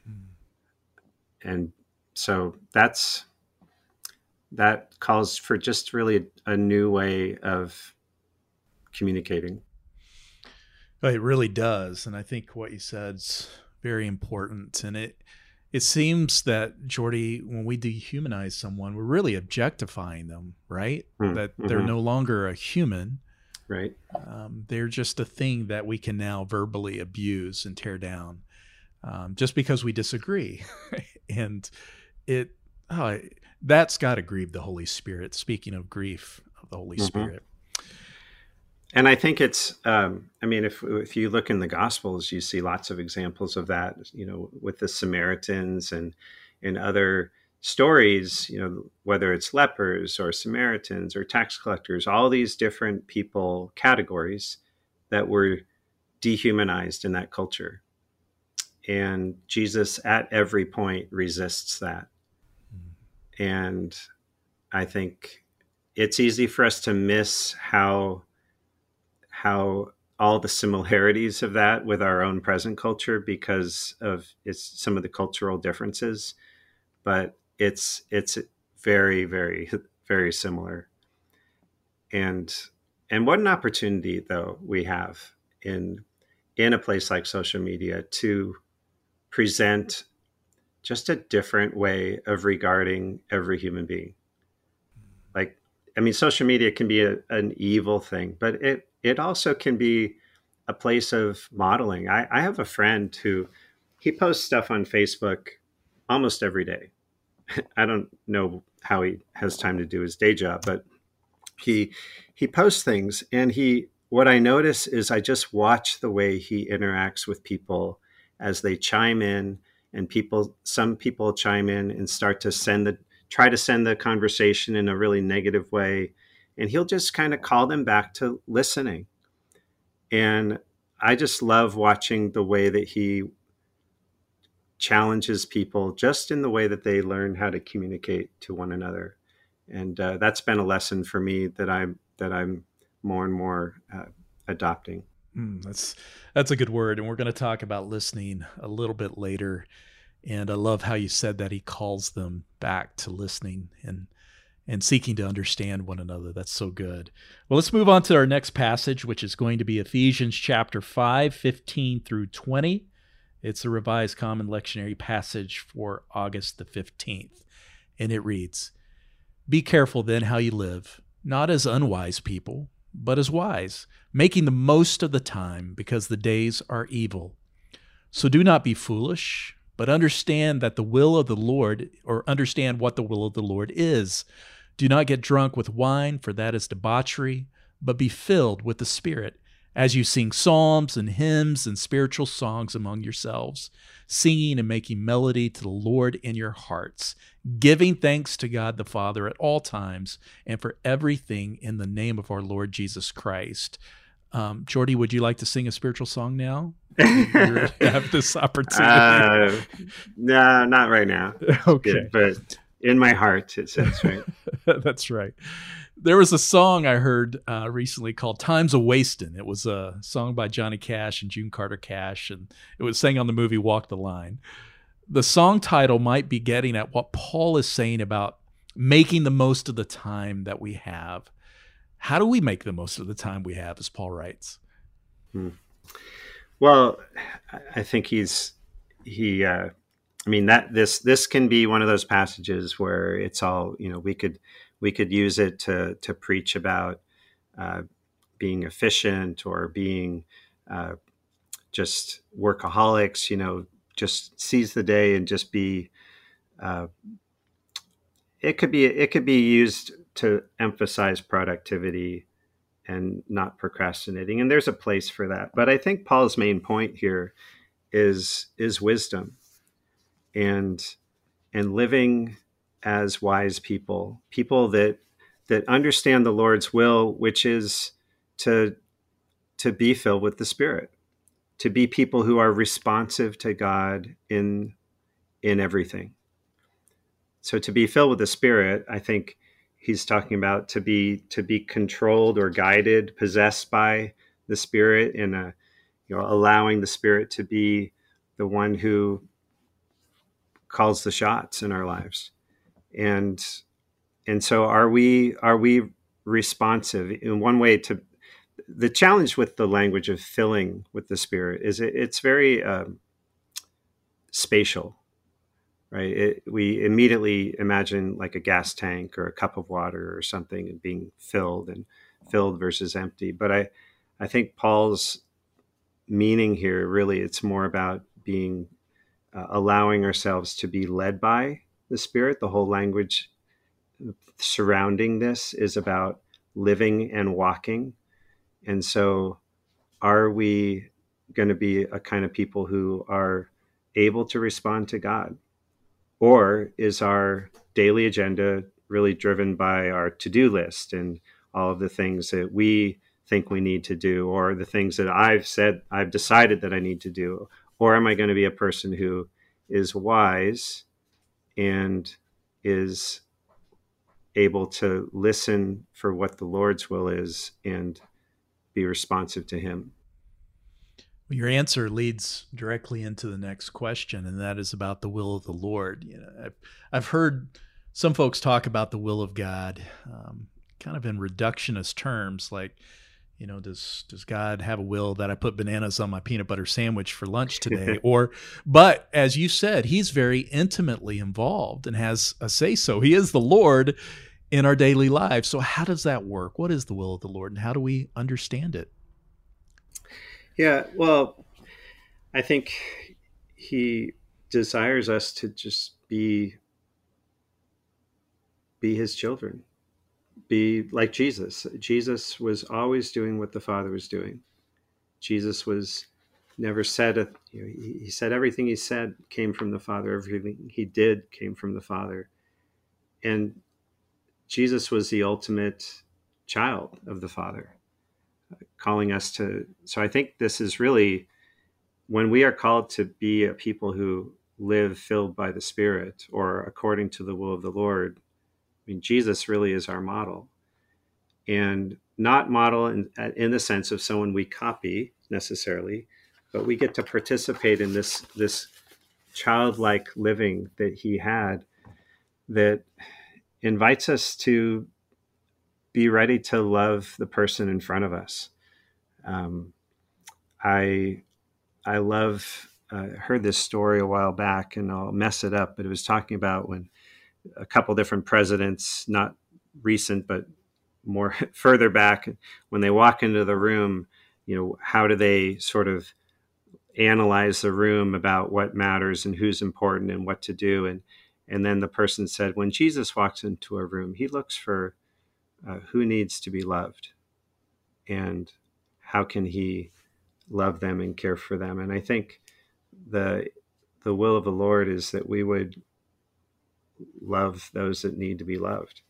C: And so that calls for just really a new way of communicating.
B: It really does. And I think what you said's very important. And it seems that, Jordy, when we dehumanize someone, we're really objectifying them, right? That they're no longer a human.
C: Right.
B: They're just a thing that we can now verbally abuse and tear down, just because we disagree. And that's got to grieve the Holy Spirit. Speaking of grief of the Holy Spirit.
C: And I think it's, if you look in the Gospels, you see lots of examples of that, with the Samaritans and in other stories, whether it's lepers or Samaritans or tax collectors, all these different people categories that were dehumanized in that culture. And Jesus at every point resists that. And I think it's easy for us to miss how all the similarities of that with our own present culture because of some of the cultural differences, but it's very, very, very similar. And what an opportunity though we have in a place like social media to present just a different way of regarding every human being. Social media can be an evil thing, but it also can be a place of modeling. I have a friend who, he posts stuff on Facebook almost every day. I don't know how he has time to do his day job, but he posts things, and what I notice is I just watch the way he interacts with people as they chime in, and some people chime in and start to try to send the conversation in a really negative way. And he'll just kind of call them back to listening. And I just love watching the way that he challenges people just in the way that they learn how to communicate to one another. And that's been a lesson for me that I'm more and more adopting.
B: That's a good word, and we're going to talk about listening a little bit later. And I love how you said that he calls them back to listening and seeking to understand one another. That's so good. Well, let's move on to our next passage, which is going to be Ephesians chapter 5, 15 through 20. It's a Revised Common Lectionary passage for August the 15th. And it reads, "Be careful then how you live, not as unwise people, but as wise, making the most of the time, because the days are evil. So do not be foolish, but understand that the will of the Lord, or understand what the will of the Lord is. Do not get drunk with wine, for that is debauchery, but be filled with the Spirit, as you sing psalms and hymns and spiritual songs among yourselves, singing and making melody to the Lord in your hearts, giving thanks to God the Father at all times, and for everything in the name of our Lord Jesus Christ." Jordy, would you like to sing a spiritual song now? You have this opportunity.
C: No, not right now.
B: Okay.
C: But in my heart, it says, right?
B: That's right. There was a song I heard recently called "Time's a Wastin'." It was a song by Johnny Cash and June Carter Cash, and it was sang on the movie Walk the Line. The song title might be getting at what Paul is saying about making the most of the time that we have. How do we make the most of the time we have, as Paul writes?
C: Well, I think this can be one of those passages where it's all, we could use it to preach about being efficient or being just workaholics, just seize the day and just be, it could be used to emphasize productivity and not procrastinating. And there's a place for that. But I think Paul's main point here is wisdom and living as wise people that understand the Lord's will, which is to be filled with the Spirit, to be people who are responsive to God in everything. So to be filled with the Spirit, I think he's talking about to be controlled or guided, possessed by the Spirit, in allowing the Spirit to be the one who calls the shots in our lives. And so are we responsive? In one way, to the challenge with the language of filling with the Spirit is it's very spatial. Right. We immediately imagine like a gas tank or a cup of water or something and being filled versus empty. But I think Paul's meaning here, really, it's more about being allowing ourselves to be led by the Spirit. The whole language surrounding this is about living and walking. And so are we going to be a kind of people who are able to respond to God? Or is our daily agenda really driven by our to-do list and all of the things that we think we need to do, or the things that I've decided that I need to do? Or am I going to be a person who is wise and is able to listen for what the Lord's will is and be responsive to him?
B: Your answer leads directly into the next question, and that is about the will of the Lord. I've heard some folks talk about the will of God, kind of in reductionist terms, like, does God have a will that I put bananas on my peanut butter sandwich for lunch today? But as you said, he's very intimately involved and has a say-so. He is the Lord in our daily lives. So how does that work? What is the will of the Lord, and how do we understand it?
C: Yeah, well, I think he desires us to just be his children, be like Jesus. Jesus was always doing what the Father was doing. Jesus was never said, he said everything he said came from the Father. Everything he did came from the Father. And Jesus was the ultimate child of the Father, calling us to. So I think this is really, when we are called to be a people who live filled by the Spirit or according to the will of the Lord, I mean, Jesus really is our model. And not model in the sense of someone we copy necessarily, but we get to participate in this childlike living that he had that invites us to be ready to love the person in front of us. I love heard this story a while back, and I'll mess it up, but it was talking about when a couple different presidents, not recent but more further back, when they walk into the room, how do they sort of analyze the room about what matters and who's important and what to do, and then the person said, when Jesus walks into a room, he looks for who needs to be loved and how can he love them and care for them. And I think the will of the Lord is that we would love those that need to be loved.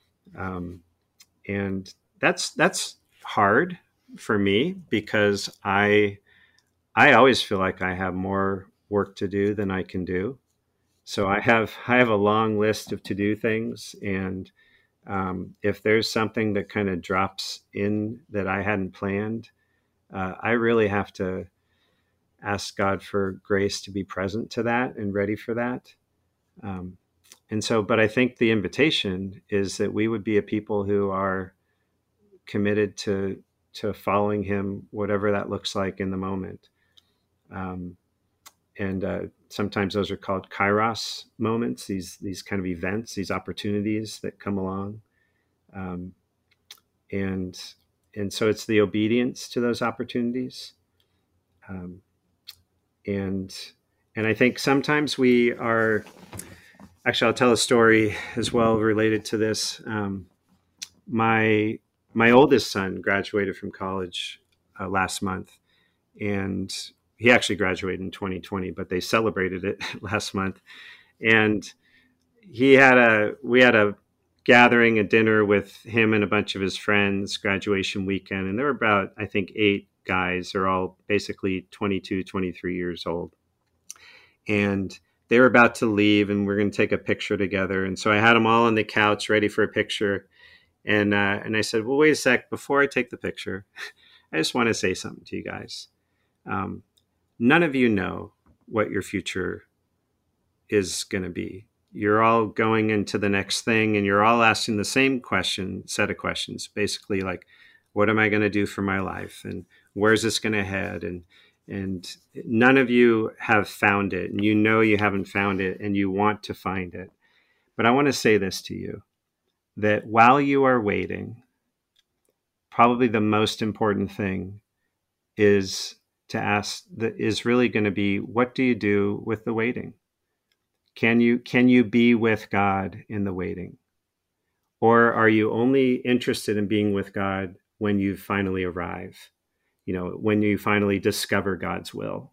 C: And that's hard for me because I always feel like I have more work to do than I can do. So I have a long list of to-do things, and if there's something that kind of drops in that I hadn't planned, I really have to ask God for grace to be present to that and ready for that. But I think the invitation is that we would be a people who are committed to following him, whatever that looks like in the moment. Sometimes those are called kairos moments, these kind of events, these opportunities that come along. And so it's the obedience to those opportunities. And I think sometimes we are, actually, I'll tell a story as well related to this. My oldest son graduated from college last month, and he actually graduated in 2020, but they celebrated it last month. And we had a gathering, a dinner with him and a bunch of his friends, graduation weekend. And there were about, I think, 8 guys. They're all basically 22, 23 years old. And they were about to leave, and we're going to take a picture together. And so I had them all on the couch ready for a picture. And I said, well, wait a sec. Before I take the picture, I just want to say something to you guys. None of you know what your future is going to be. You're all going into the next thing, and you're all asking the same set of questions, basically like, what am I going to do for my life? And where's this going to head? And none of you have found it, and you haven't found it, and you want to find it. But I want to say this to you, that while you are waiting, probably the most important thing is to ask, that is really going to be, what do you do with the waiting? Can you be with God in the waiting? Or are you only interested in being with God when you finally arrive? When you finally discover God's will.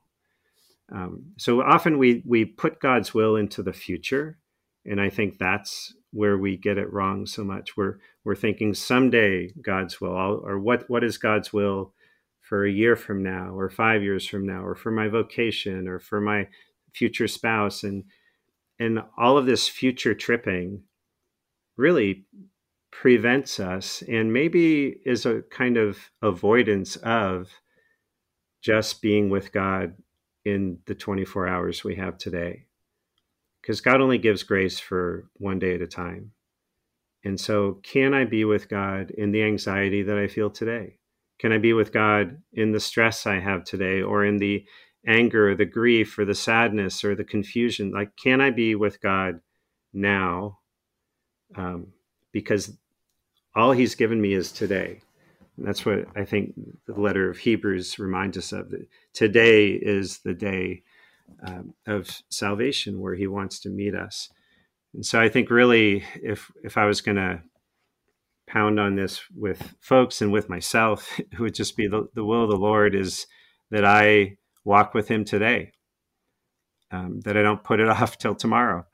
C: So often we put God's will into the future, and I think that's where we get it wrong so much. We're thinking someday God's will, or what is God's will for a year from now, or 5 years from now, or for my vocation, or for my future spouse, and all of this future tripping really prevents us, and maybe is a kind of avoidance of just being with God in the 24 hours we have today. Because God only gives grace for one day at a time. And so can I be with God in the anxiety that I feel today? Can I be with God in the stress I have today, or in the anger, or the grief, or the sadness, or the confusion? Like, can I be with God now? Because all he's given me is today. And that's what I think the letter of Hebrews reminds us of. That today is the day of salvation, where he wants to meet us. And so I think really, if I was going to pound on this with folks and with myself, it would just be the will of the Lord is that I walk with him today, that I don't put it off till tomorrow.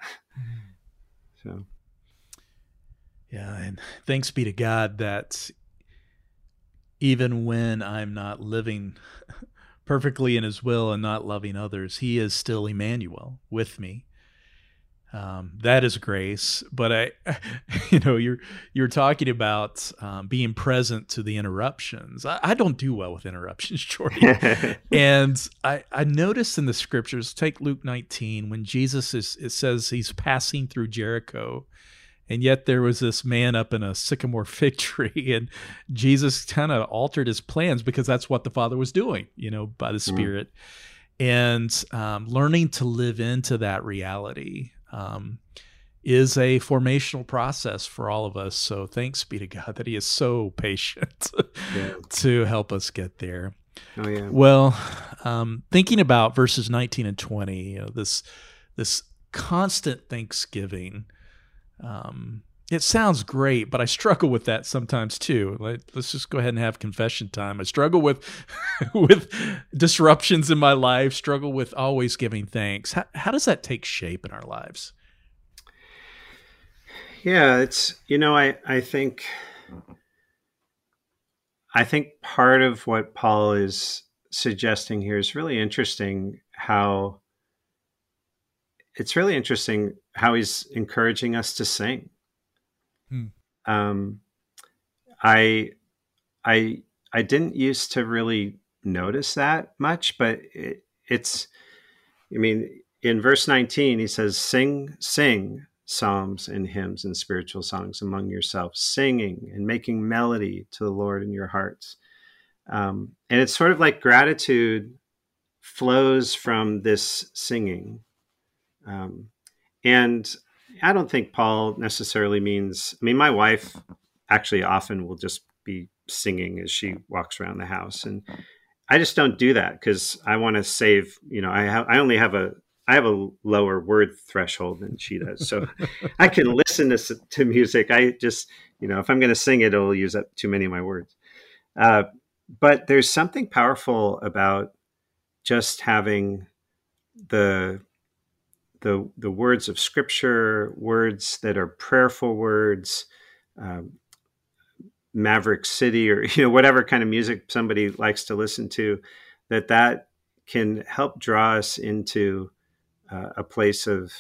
C: So.
B: Yeah, and thanks be to God that even when I'm not living perfectly in his will and not loving others, he is still Emmanuel with me. That is grace. But you're talking about being present to the interruptions. I don't do well with interruptions, Jordy. And I noticed in the scriptures, take Luke 19, when Jesus it says he's passing through Jericho, and yet there was this man up in a sycamore fig tree, and Jesus kind of altered his plans because that's what the Father was doing, by the Spirit. And learning to live into that reality is a formational process for all of us. So thanks be to God that he is so patient to help us get there.
C: Oh, yeah.
B: Well, thinking about verses 19 and 20, this constant thanksgiving, it sounds great, but I struggle with that sometimes too. Let's just go ahead and have confession time. I struggle with disruptions in my life, struggle with always giving thanks. How does that take shape in our lives?
C: Yeah, it's, I think part of what Paul is suggesting here is really interesting, how he's encouraging us to sing. I didn't used to really notice that much, but in verse 19, he says, sing psalms and hymns and spiritual songs among yourselves, singing and making melody to the Lord in your hearts. And it's sort of like gratitude flows from this singing. And I don't think Paul necessarily means, my wife actually often will just be singing as she walks around the house. And I just don't do that because I want to save, I have a lower word threshold than she does. So I can listen to music. I just, if I'm going to sing it, it'll use up too many of my words. But there's something powerful about just having the words of Scripture, words that are prayerful words, Maverick City, or whatever kind of music somebody likes to listen to, that can help draw us into a place of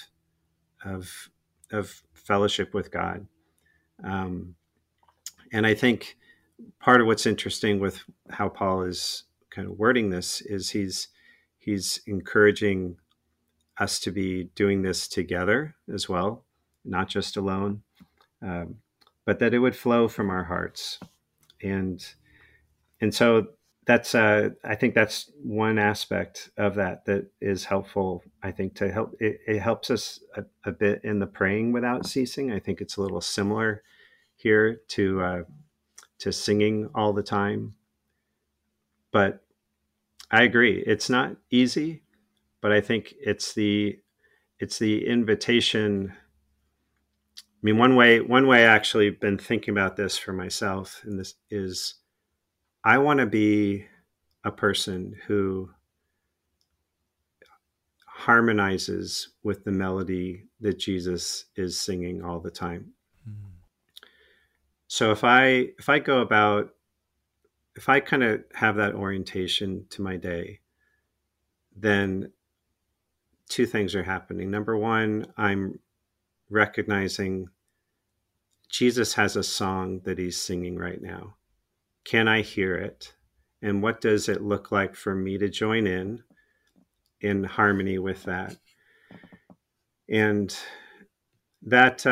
C: fellowship with God. And I think part of what's interesting with how Paul is kind of wording this is he's encouraging us to be doing this together as well, not just alone, but that it would flow from our hearts. And so that's, I think that's one aspect of that is helpful, I think, to help. It helps us a bit in the praying without ceasing. I think it's a little similar here to singing all the time. But I agree, it's not easy. But I think it's the invitation. One way I actually been thinking about this for myself, and this is, I want to be a person who harmonizes with the melody that Jesus is singing all the time. So if I kind of have that orientation to my day, then two things are happening. Number one, I'm recognizing Jesus has a song that he's singing right now. Can I hear it? And what does it look like for me to join in harmony with that? And that's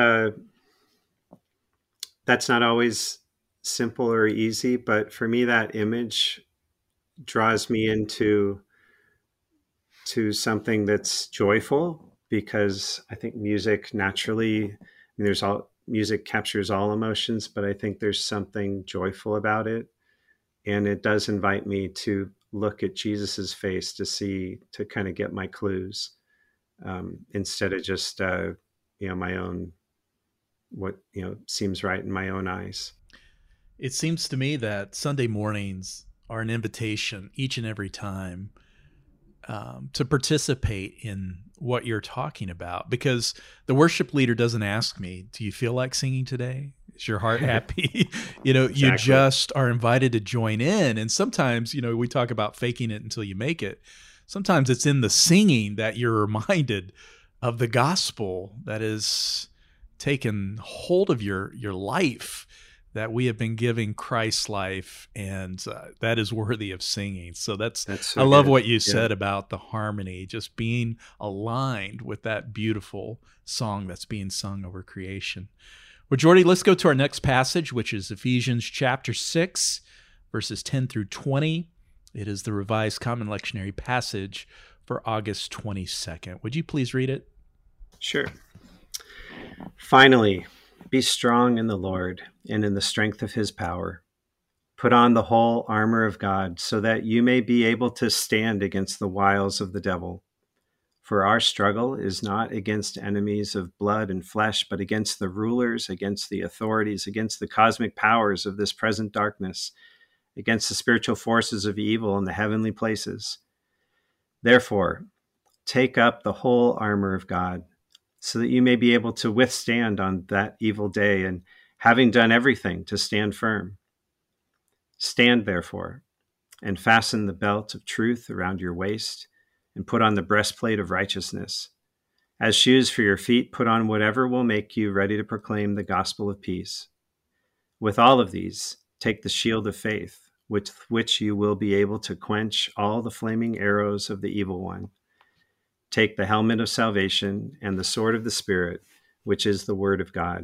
C: not always simple or easy, but for me, that image draws me into something that's joyful, because I think music naturally, music captures all emotions, but I think there's something joyful about it. And it does invite me to look at Jesus's face to kind of get my clues, instead of just, my own, what, seems right in my own eyes.
B: It seems to me that Sunday mornings are an invitation each and every time to participate in what you're talking about, because the worship leader doesn't ask me, do you feel like singing today? Is your heart happy? Exactly. You just are invited to join in. And sometimes, we talk about faking it until you make it. Sometimes it's in the singing that you're reminded of the gospel that has taken hold of your life, that we have been giving Christ's life, and that is worthy of singing. So
C: That's so
B: I love
C: good.
B: what you
C: Yeah.
B: said about the harmony, just being aligned with that beautiful song that's being sung over creation. Well, Jordy, let's go to our next passage, which is Ephesians chapter 6, verses 10 through 20. It is the Revised Common Lectionary passage for August 22nd. Would you please read it?
C: Sure. Finally, be strong in the Lord and in the strength of his power. Put on the whole armor of God so that you may be able to stand against the wiles of the devil. For our struggle is not against enemies of blood and flesh, but against the rulers, against the authorities, against the cosmic powers of this present darkness, against the spiritual forces of evil in the heavenly places. Therefore, take up the whole armor of God, so that you may be able to withstand on that evil day, and having done everything, to stand firm. Stand, therefore, and fasten the belt of truth around your waist, and put on the breastplate of righteousness. As shoes for your feet, put on whatever will make you ready to proclaim the gospel of peace. With all of these, take the shield of faith, with which you will be able to quench all the flaming arrows of the evil one. Take the helmet of salvation and the sword of the Spirit, which is the word of God.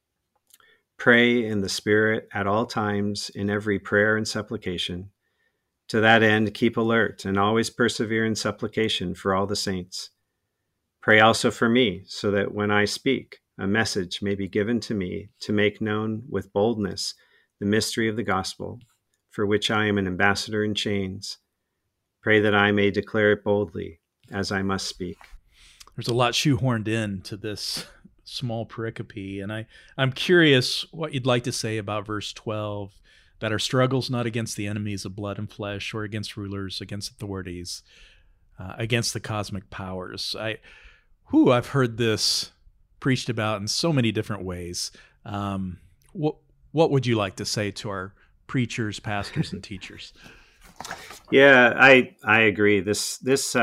C: Pray in the Spirit at all times, in every prayer and supplication. To that end, keep alert and always persevere in supplication for all the saints. Pray also for me, so that when I speak, a message may be given to me to make known with boldness the mystery of the gospel, for which I am an ambassador in chains. Pray that I may declare it boldly, as I must speak.
B: There's a lot shoehorned into this small pericope, and I'm curious what you'd like to say about verse 12, that our struggle's not against the enemies of blood and flesh, or against rulers, against authorities, against the cosmic powers. I've heard this preached about in so many different ways. What would you like to say to our preachers, pastors, and teachers?
C: Yeah, I agree. This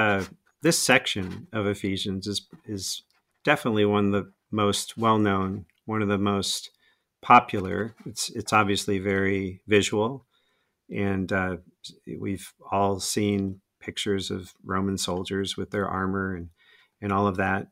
C: section of Ephesians is definitely one of the most well-known, one of the most popular. It's obviously very visual, and we've all seen pictures of Roman soldiers with their armor and all of that.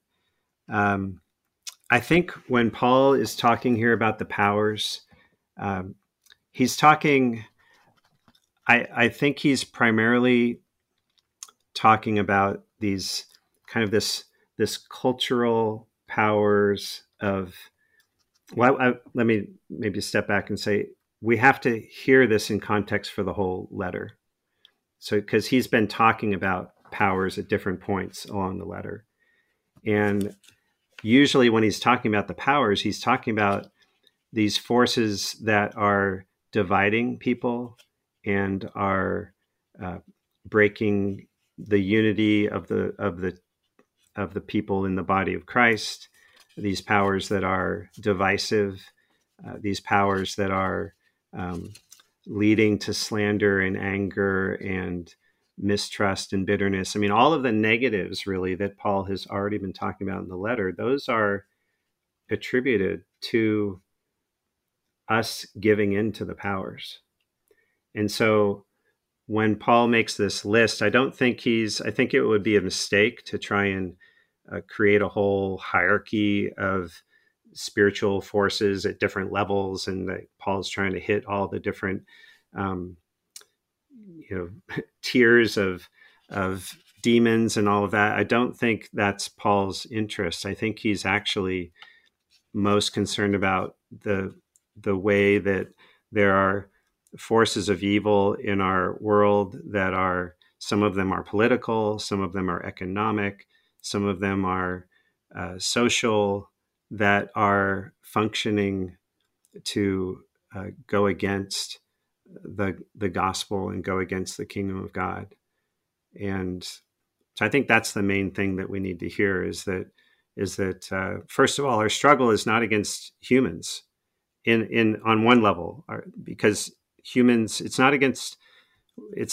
C: I think when Paul is talking here about the powers, he's talking. I think he's primarily talking about these kind of this cultural powers of. Well, let me maybe step back and say we have to hear this in context for the whole letter. So, because he's been talking about powers at different points along the letter, and usually when he's talking about the powers, he's talking about these forces that are dividing people and are breaking the unity of the people in the body of Christ. These powers that are divisive, these powers that are leading to slander and anger and mistrust and bitterness. I mean, all of the negatives really that Paul has already been talking about in the letter, those are attributed to us giving in to the powers. And so when Paul makes this list, I think it would be a mistake to try and create a whole hierarchy of spiritual forces at different levels, and that Paul's trying to hit all the different tiers of demons and all of that. I don't think that's Paul's interest. I think he's actually most concerned about the way that there are forces of evil in our world that are, some of them are political, some of them are economic, some of them are social, that are functioning to go against the gospel and go against the kingdom of God. And so I think that's the main thing that we need to hear is that first of all, our struggle is not against humans on one level, because humans, it's not against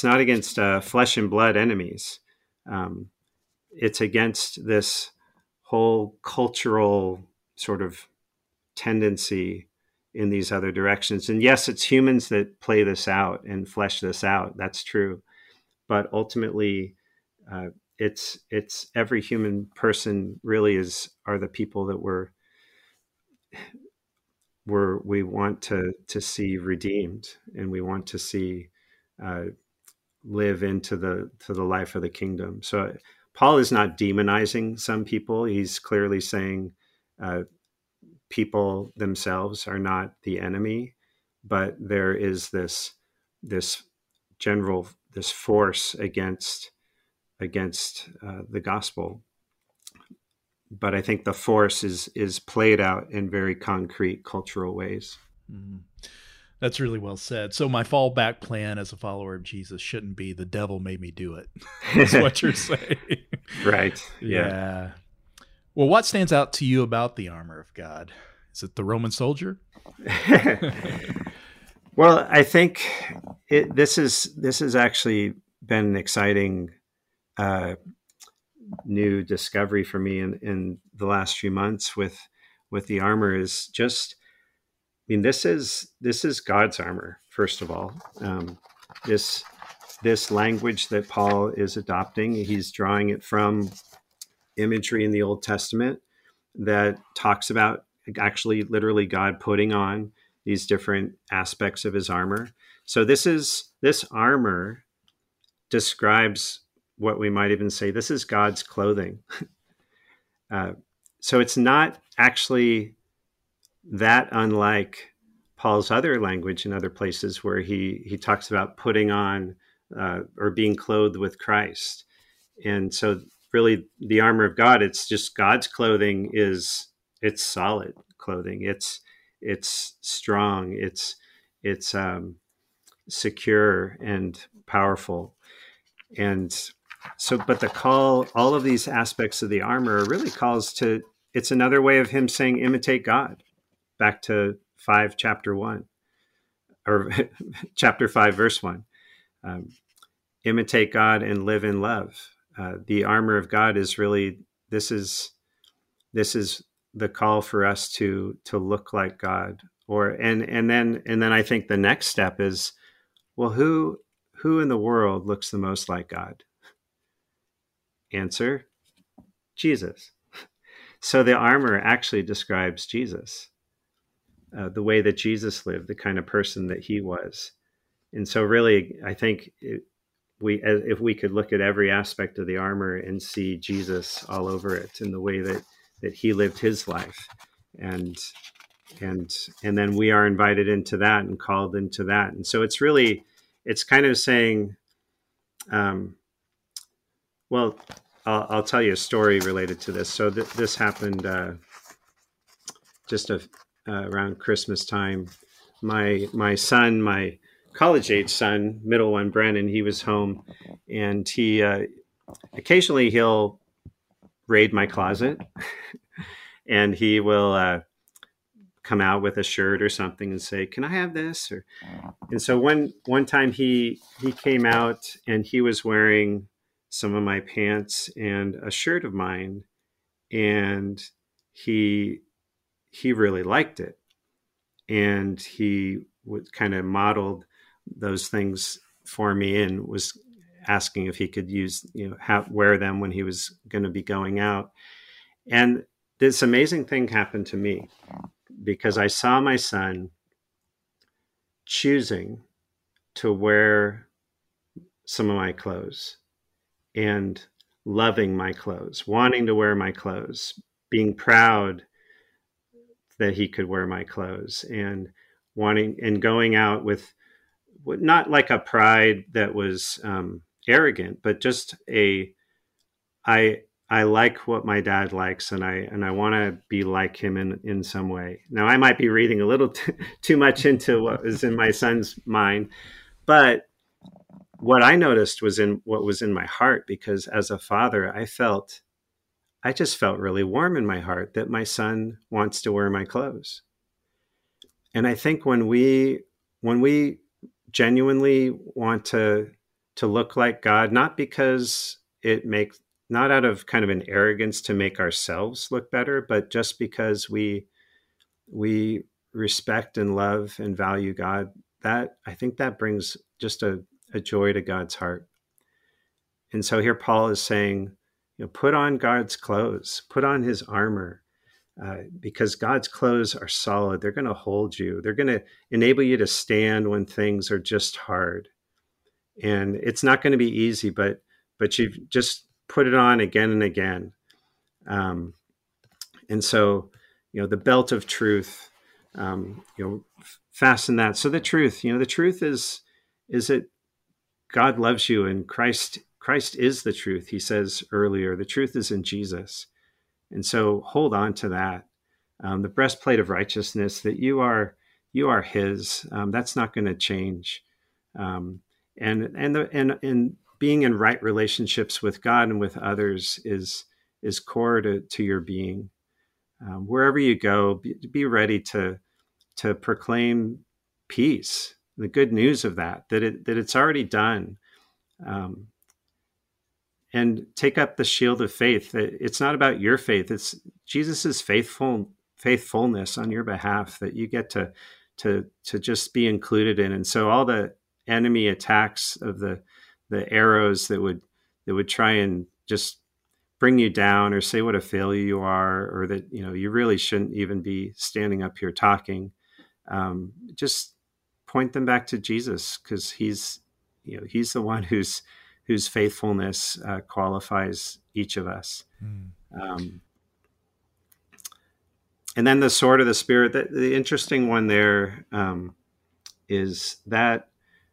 C: flesh and blood enemies. It's against this whole cultural sort of tendency in these other directions. And yes, it's humans that play this out and flesh this out. That's true. But ultimately, it's every human person really are the people that we want to see redeemed, and we want to see live into the life of the kingdom. So Paul is not demonizing some people. He's clearly saying people themselves are not the enemy, but there is this force against the gospel. But I think the force is played out in very concrete cultural ways.
B: Mm-hmm. That's really well said. So my fallback plan as a follower of Jesus shouldn't be the devil made me do it. That's what you're saying.
C: Right.
B: Yeah. Well, what stands out to you about the armor of God? Is it the Roman soldier?
C: Well, I think this has actually been an exciting new discovery for me in the last few months with the armor. Is just, I mean, this is God's armor, first of all. This language that Paul is adopting, he's drawing it from imagery in the Old Testament that talks about actually literally God putting on these different aspects of his armor. So this armor describes what we might even say, this is God's clothing. So it's not actually that unlike Paul's other language in other places where he talks about putting on or being clothed with Christ. And so really the armor of God, it's just God's clothing it's solid clothing. It's strong. It's secure and powerful. And so, but the call, all of these aspects of the armor are really calls to, it's another way of him saying, imitate God. Back to chapter 1, or chapter 5, verse 1. Imitate God and live in love. The armor of God is really, this is the call for us to look like God. And then I think the next step is, well, who in the world looks the most like God? Answer, Jesus. So the armor actually describes Jesus, the way that Jesus lived, the kind of person that he was. And so really, I think if we could look at every aspect of the armor and see Jesus all over it in the way that he lived his life, and then we are invited into that and called into that. And so it's kind of saying, well, I'll tell you a story related to this. So this happened just around Christmas time. My son, my college-age son, middle one, Brennan, he was home, and he occasionally he'll raid my closet, and he will come out with a shirt or something and say, "Can I have this?" And so one time he came out and he was wearing some of my pants and a shirt of mine, and he really liked it, and he kind of modeled those things for me and was asking if he could wear them when he was going to be going out. And this amazing thing happened to me because I saw my son choosing to wear some of my clothes and loving my clothes, wanting to wear my clothes, being proud that he could wear my clothes, and wanting and going out with not like a pride that was arrogant, but just I like what my dad likes, and I want to be like him in some way. Now, I might be reading a little too much into what was in my son's mind, but what I noticed was in what was in my heart, because as a father, I just felt really warm in my heart that my son wants to wear my clothes. And I think when we genuinely want to look like God, not because it makes not out of kind of an arrogance to make ourselves look better, but just because we respect and love and value God. That, I think, that brings just a joy to God's heart. And so here Paul is saying, put on God's clothes, put on his armor, because God's clothes are solid. They're going to hold you. They're going to enable you to stand when things are just hard. And it's not going to be easy, but you've just put it on again and again. And so, the belt of truth, fasten that. So the truth is that God loves you, and Christ is the truth. He says earlier, the truth is in Jesus. And so hold on to that. The breastplate of righteousness, that you are his. That's not going to change. And being in right relationships with God and with others is core to your being. Wherever you go, be ready to proclaim peace, the good news of that it's already done. And take up the shield of faith. It's not about your faith. It's Jesus's faithfulness on your behalf that you get to just be included in. And so all the enemy attacks of the arrows that would try and just bring you down or say what a failure you are, or that, you really shouldn't even be standing up here talking. Just point them back to Jesus, because he's the one whose faithfulness qualifies each of us. And then the sword of the Spirit. The interesting one there is that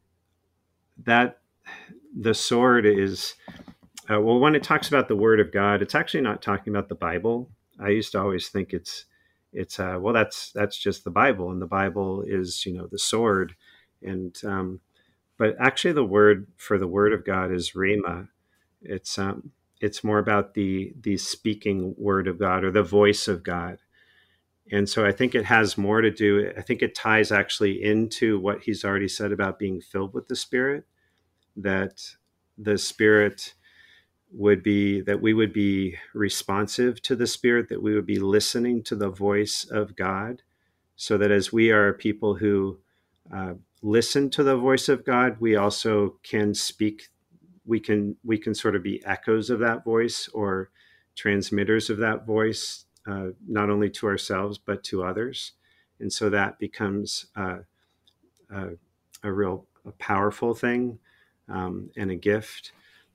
C: the sword is, when it talks about the Word of God, it's actually not talking about the Bible. I used to always think it's that's just the Bible, and the Bible is the sword, and but actually the word for the Word of God is rhema. It's more about the speaking Word of God, or the voice of God. And so I think it has more to do. I think it ties actually into what he's already said about being filled with the Spirit, that the Spirit would be, that we would be responsive to the Spirit, that we would be listening to the voice of God, so that as we are people who listen to the voice of God, we also can speak. We can sort of be echoes of that voice, or transmitters of that voice, not only to ourselves but to others. And so that becomes a real powerful thing, and a gift,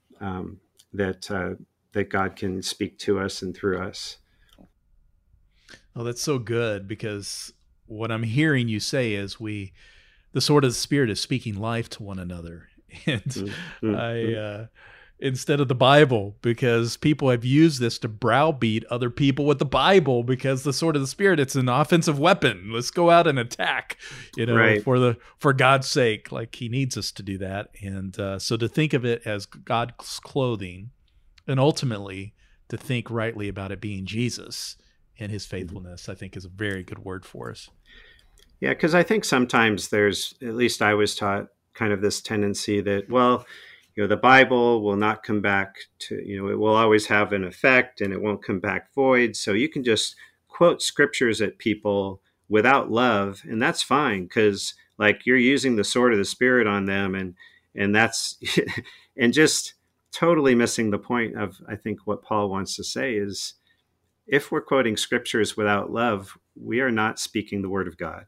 C: that God can speak to us and through us.
B: Oh, that's so good, because what I'm hearing you say is the sword of the Spirit is speaking life to one another. And instead of the Bible, because people have used this to browbeat other people with the Bible, because the sword of the Spirit, it's an offensive weapon. Let's go out and attack,
C: Right.
B: for God's sake, like he needs us to do that. And so to think of it as God's clothing, and ultimately to think rightly about it being Jesus and his faithfulness, I think is a very good word for us.
C: Yeah, because I think sometimes there's, at least I was taught, kind of this tendency that, the Bible will not come back to, it will always have an effect and it won't come back void. So you can just quote scriptures at people without love, and that's fine, because like you're using the sword of the Spirit on them, and that's and just totally missing the point of, I think, what Paul wants to say is, if we're quoting scriptures without love, we are not speaking the Word of God.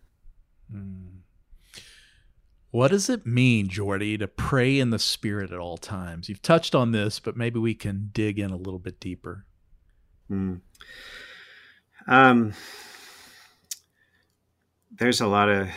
B: What does it mean, Jordy, to pray in the Spirit at all times? You've touched on this, but maybe we can dig in a little bit deeper.
C: There's a lot of,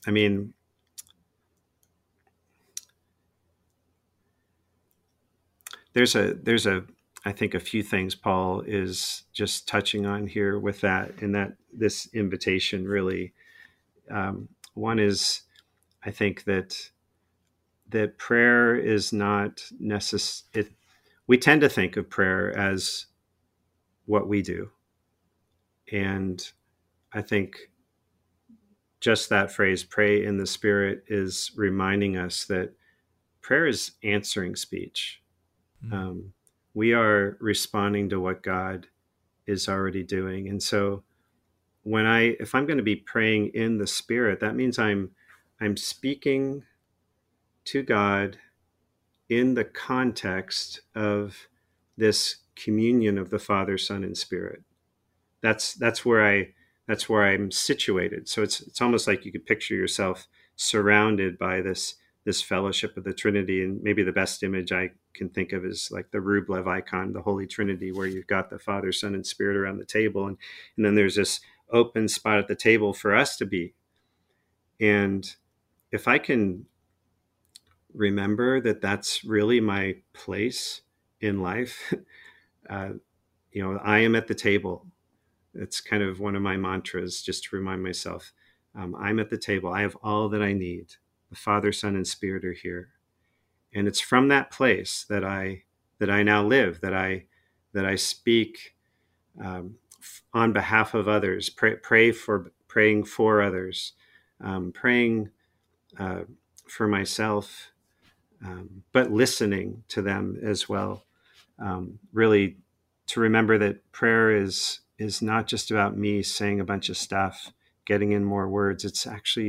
C: there's I think a few things Paul is just touching on here with that, and that this invitation really, one is, I think that prayer is not necessary. We tend to think of prayer as what we do. And I think just that phrase, pray in the Spirit, is reminding us that prayer is answering speech. we are responding to what God is already doing. And so if I'm going to be praying in the Spirit, that means I'm speaking to God in the context of this communion of the Father, Son, and Spirit. That's where I'm situated. So it's almost like you could picture yourself surrounded by this fellowship of the Trinity. And maybe the best image I can think of is like the Rublev icon, the Holy Trinity, where you've got the Father, Son, and Spirit around the table. And then there's this open spot at the table for us to be. And if I can remember that that's really my place in life, I am at the table. It's kind of one of my mantras, just to remind myself, I'm at the table. I have all that I need. The Father, Son, and Spirit are here. And it's from that place that I now live, that I speak on behalf of others, praying for others, praying for myself, but listening to them as well. Really, to remember that prayer is not just about me saying a bunch of stuff, getting in more words. It's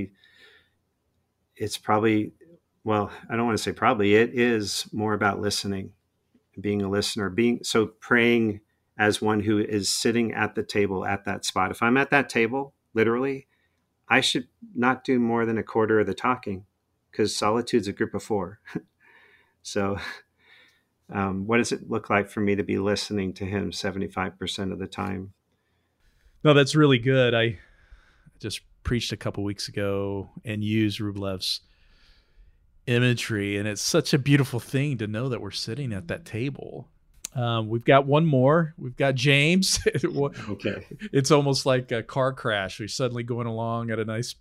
C: probably, well, I don't want to say probably, it is more about listening, being a listener, praying as one who is sitting at the table at that spot. If I'm at that table, literally, I should not do more than a quarter of the talking, because solitude's a group of four. So what does it look like for me to be listening to him 75% of the time?
B: No, that's really good. I just preached a couple weeks ago and used Rublev's imagery, and it's such a beautiful thing to know that we're sitting at that table. We've got one more. We've got James.
C: Okay.
B: It's almost like a car crash. We're suddenly going along at a nice,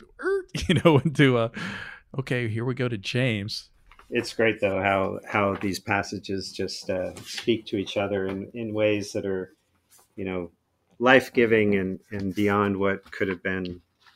B: okay, here we go to James.
C: It's great, though, how these passages just speak to each other in ways that are, life-giving and beyond what could have been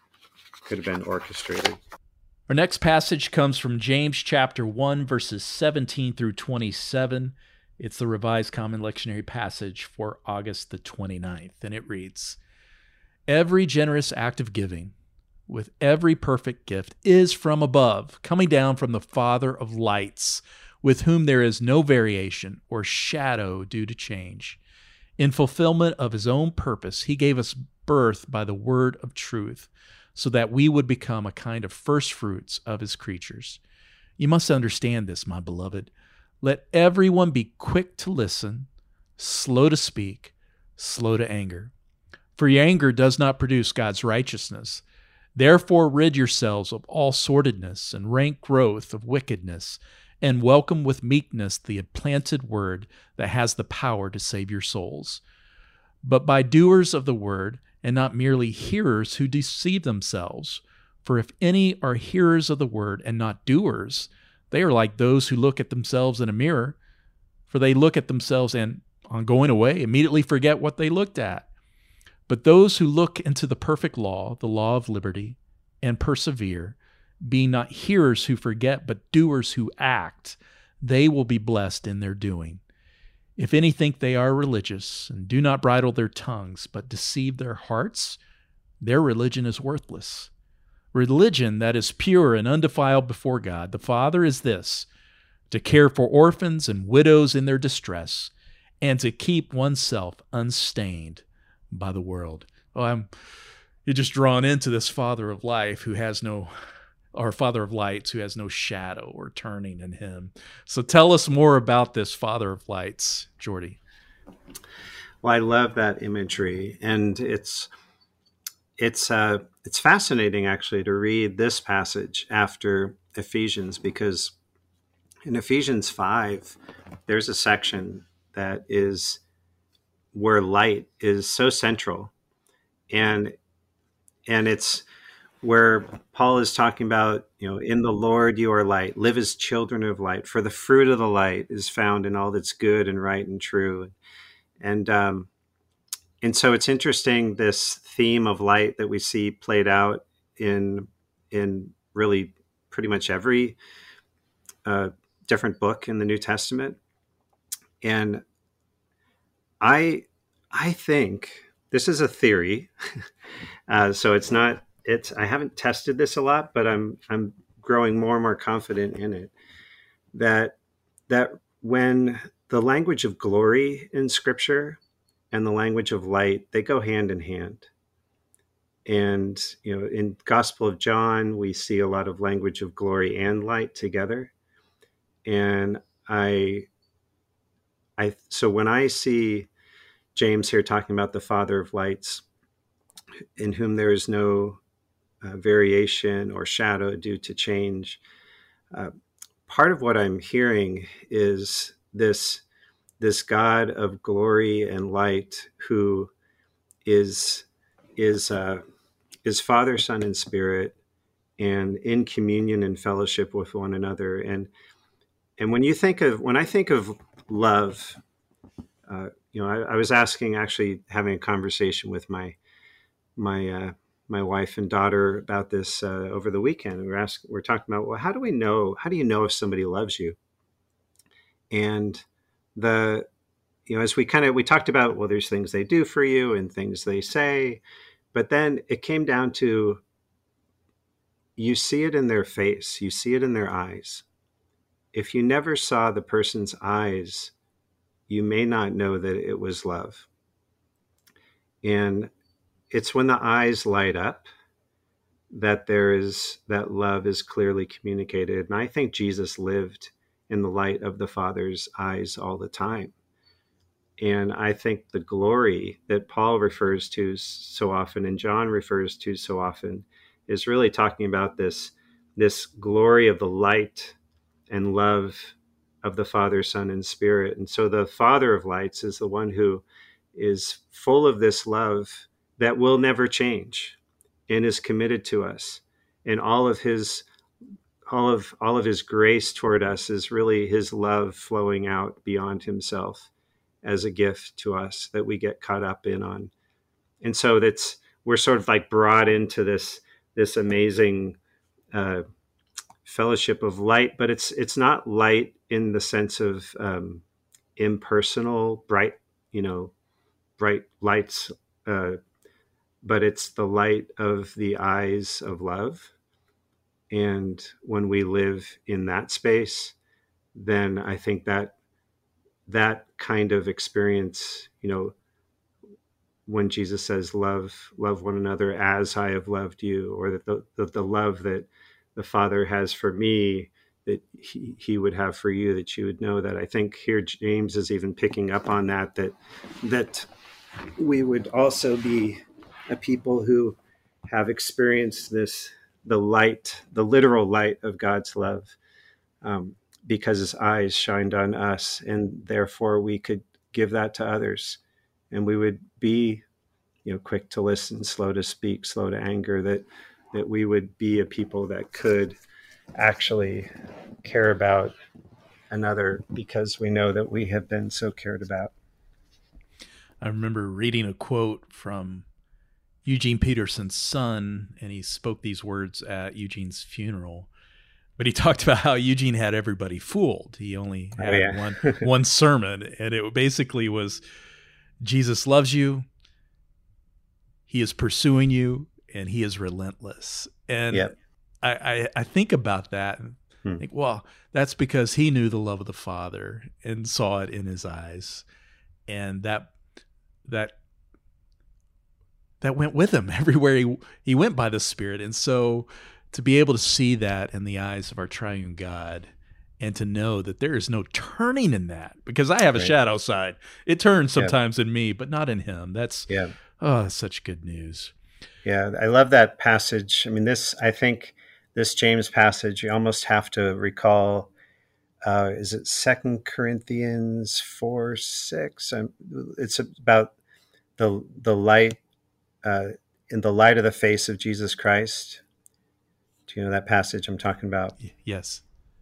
C: orchestrated.
B: Our next passage comes from James chapter 1, verses 17 through 27. It's the Revised Common Lectionary passage for August the 29th, and it reads, "Every generous act of giving, with every perfect gift, is from above, coming down from the Father of lights, with whom there is no variation or shadow due to change. In fulfillment of his own purpose, he gave us birth by the word of truth, so that we would become a kind of first fruits of his creatures. You must understand this, my beloved. Let everyone be quick to listen, slow to speak, slow to anger. For your anger does not produce God's righteousness. Therefore rid yourselves of all sordidness and rank growth of wickedness, and welcome with meekness the implanted word that has the power to save your souls. But by doers of the word, and not merely hearers who deceive themselves. For if any are hearers of the word and not doers, they are like those who look at themselves in a mirror. For they look at themselves and, on going away, immediately forget what they looked at. But those who look into the perfect law, the law of liberty, and persevere, being not hearers who forget, but doers who act, they will be blessed in their doing. If any think they are religious and do not bridle their tongues, but deceive their hearts, their religion is worthless. Religion that is pure and undefiled before God, the Father, is this: to care for orphans and widows in their distress, and to keep oneself unstained by the world." You're just drawn into this Father of life who has no, or Father of lights who has no shadow or turning in him. So tell us more about this Father of lights, Jordy.
C: Well, I love that imagery, and it's fascinating actually to read this passage after Ephesians, because in Ephesians 5, there's a section that is where light is so central, and it's where Paul is talking about, in the Lord you are light, live as children of light, for the fruit of the light is found in all that's good and right and true. And so it's interesting, this theme of light that we see played out in really pretty much every different book in the New Testament. And I think this is a theory, so it's not. I haven't tested this a lot, but I'm growing more and more confident in it. That when the language of glory in Scripture and the language of light, they go hand in hand. And in Gospel of John, we see a lot of language of glory and light together. And so when I see James here talking about the Father of lights, in whom there is no variation or shadow due to change, part of what I'm hearing is this God of glory and light who is Father, Son, and Spirit, and in communion and fellowship with one another. And when I think of love, I was having a conversation with my wife and daughter about this over the weekend. We're talking about, well, how do you know if somebody loves you? And as we talked about, well, there's things they do for you and things they say, but then it came down to, you see it in their face, you see it in their eyes. If you never saw the person's eyes, you may not know that it was love. And it's when the eyes light up that that love is clearly communicated. And I think Jesus lived in the light of the Father's eyes all the time. And I think the glory that Paul refers to so often and John refers to so often is really talking about this glory of the light and love of the Father, Son, and Spirit. And so the Father of lights is the one who is full of this love that will never change and is committed to us. And all of his grace toward us is really his love flowing out beyond himself as a gift to us that we get caught up in on. And so we're sort of like brought into this amazing fellowship of light, but it's not light in the sense of impersonal, bright lights, but it's the light of the eyes of love. And when we live in that space, then I think that kind of experience, when Jesus says, love one another as I have loved you, or that the love that the Father has for me, that he would have for you, that you would know that. I think here James is even picking up on that we would also be a people who have experienced the literal light of God's love, because his eyes shined on us, and therefore we could give that to others. And we would be, quick to listen, slow to speak, slow to anger, that we would be a people that could actually care about another because we know that we have been so cared about.
B: I remember reading a quote from Eugene Peterson's son, and he spoke these words at Eugene's funeral. But he talked about how Eugene had everybody fooled. He only had one sermon, and it basically was, Jesus loves you, he is pursuing you, and he is relentless. And yep. I think about that and think, well, that's because he knew the love of the Father and saw it in his eyes. And that went with him everywhere he went by the Spirit. And so to be able to see that in the eyes of our triune God, and to know that there is no turning in that, because I have a shadow side. It turns sometimes in me, but not in him. That's such good news.
C: Yeah, I love that passage. I mean, I think this James passage, you almost have to recall, is it 2 Corinthians 4:6? It's about the light, in the light of the face of Jesus Christ. Do you know that passage I'm talking about?
B: Yes.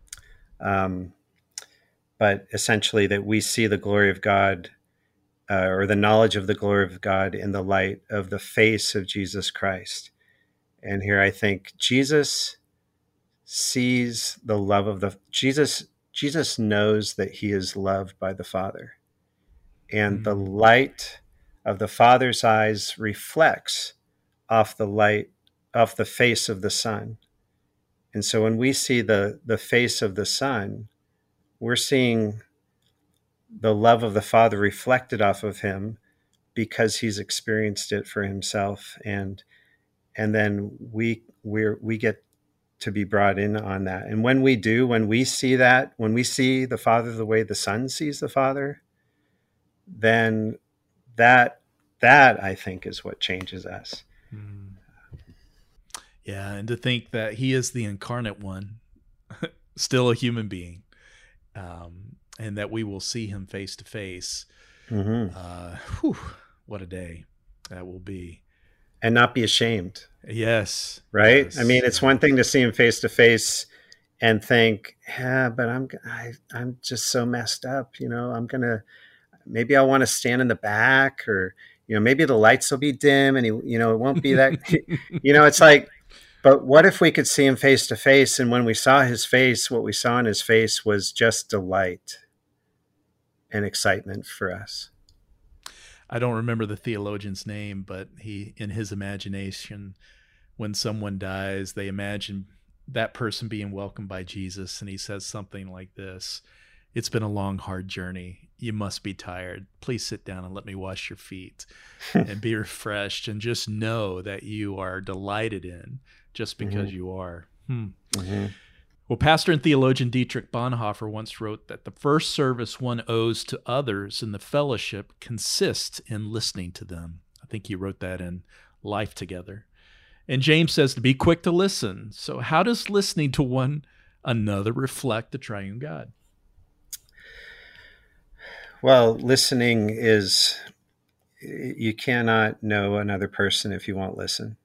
C: But essentially that we see the glory of God, or the knowledge of the glory of God in the light of the face of Jesus Christ. And here I think Jesus sees the love of Jesus knows that he is loved by the Father. and the light of the Father's eyes reflects off the face of the Son. And so when we see the face of the Son, we're seeing the love of the Father reflected off of him because he's experienced it for himself, and then we get to be brought in on that. And when we see that, when we see the Father the way the Son sees the Father, then that I think is what changes us.
B: Yeah, and to think that he is the incarnate one, still a human being, and that we will see him face to face. What a day that will be.
C: And not be ashamed.
B: Yes.
C: Right?
B: Yes.
C: I mean, it's one thing to see him face to face and think, yeah, but I'm just so messed up. Maybe I want to stand in the back, or, maybe the lights will be dim and it won't be that, it's like, but what if we could see him face to face? And when we saw his face, what we saw in his face was just delight and excitement for us.
B: I don't remember the theologian's name, but he, in his imagination, when someone dies, they imagine that person being welcomed by Jesus. And he says something like this: "It's been a long, hard journey. You must be tired. Please sit down and let me wash your feet and be refreshed, and just know that you are delighted in just because you are." Well, pastor and theologian Dietrich Bonhoeffer once wrote that the first service one owes to others in the fellowship consists in listening to them. I think he wrote that in Life Together. And James says to be quick to listen. So how does listening to one another reflect the triune God?
C: Well, listening is, you cannot know another person if you won't listen.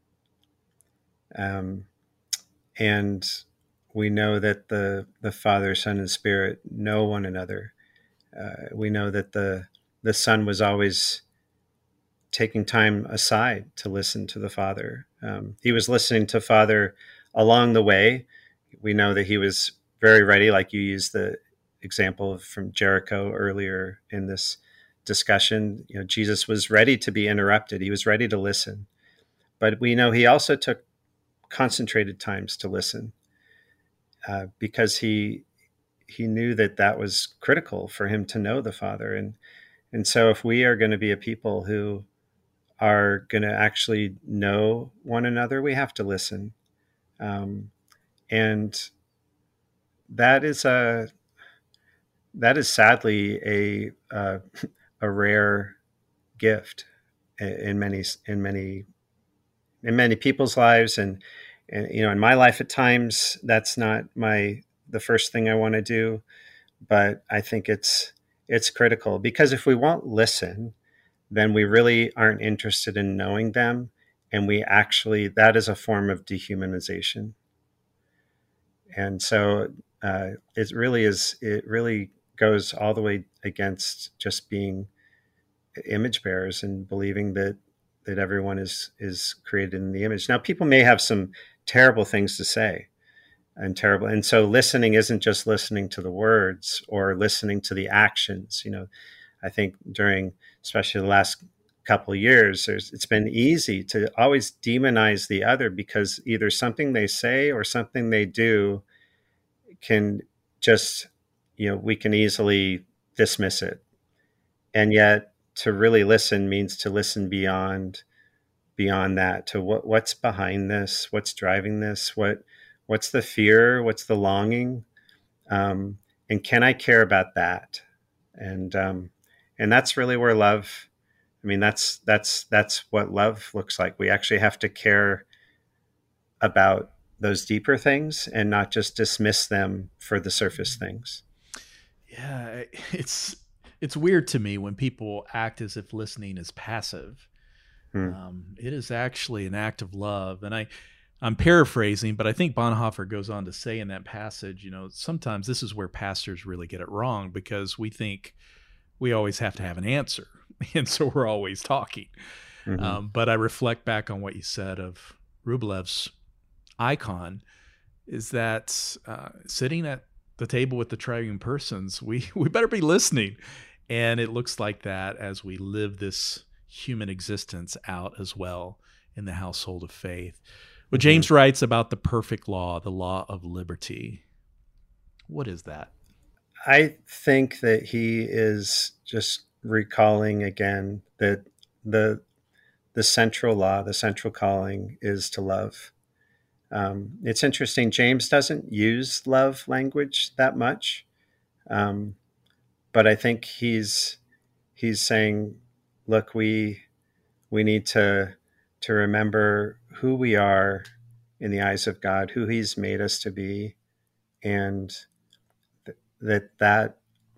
C: And we know that the Father, Son, and Spirit know one another. We know that the Son was always taking time aside to listen to the Father. He was listening to Father along the way. We know that he was very ready, like you used the example from Jericho earlier in this discussion. Jesus was ready to be interrupted. He was ready to listen. But we know he also took concentrated times to listen. Because he knew that was critical for him to know the Father. And so if we are going to be a people who are going to actually know one another, we have to listen. And that is sadly a rare gift in many people's lives. And in my life at times, that's not the first thing I want to do, but I think it's critical, because if we won't listen, then we really aren't interested in knowing them. And that is a form of dehumanization. And so it really goes all the way against just being image bearers and believing that everyone is created in the image. Now, people may have some terrible things to say, and so listening isn't just listening to the words or listening to the actions. I think during especially the last couple of years, it's been easy to always demonize the other, because either something they say or something they do can just, we can easily dismiss it. And yet to really listen means to listen beyond that, to what's behind this, what's driving this, what's the fear, what's the longing, and can I care about that? And that's really where love, that's what love looks like. We actually have to care about those deeper things and not just dismiss them for the surface things.
B: Yeah, it's weird to me when people act as if listening is passive. It is actually an act of love. And I'm paraphrasing, but I think Bonhoeffer goes on to say in that passage, sometimes this is where pastors really get it wrong, because we think we always have to have an answer. And so we're always talking. But I reflect back on what you said of Rublev's icon, is that sitting at the table with the triune persons, we better be listening. And it looks like that as we live this human existence out as well in the household of faith. Well, James writes about the perfect law, the law of liberty. What is that?
C: I think that he is just recalling again that the central law, the central calling is to love. It's interesting. James doesn't use love language that much, but I think he's saying, look, we need to remember who we are in the eyes of God, who He's made us to be, and that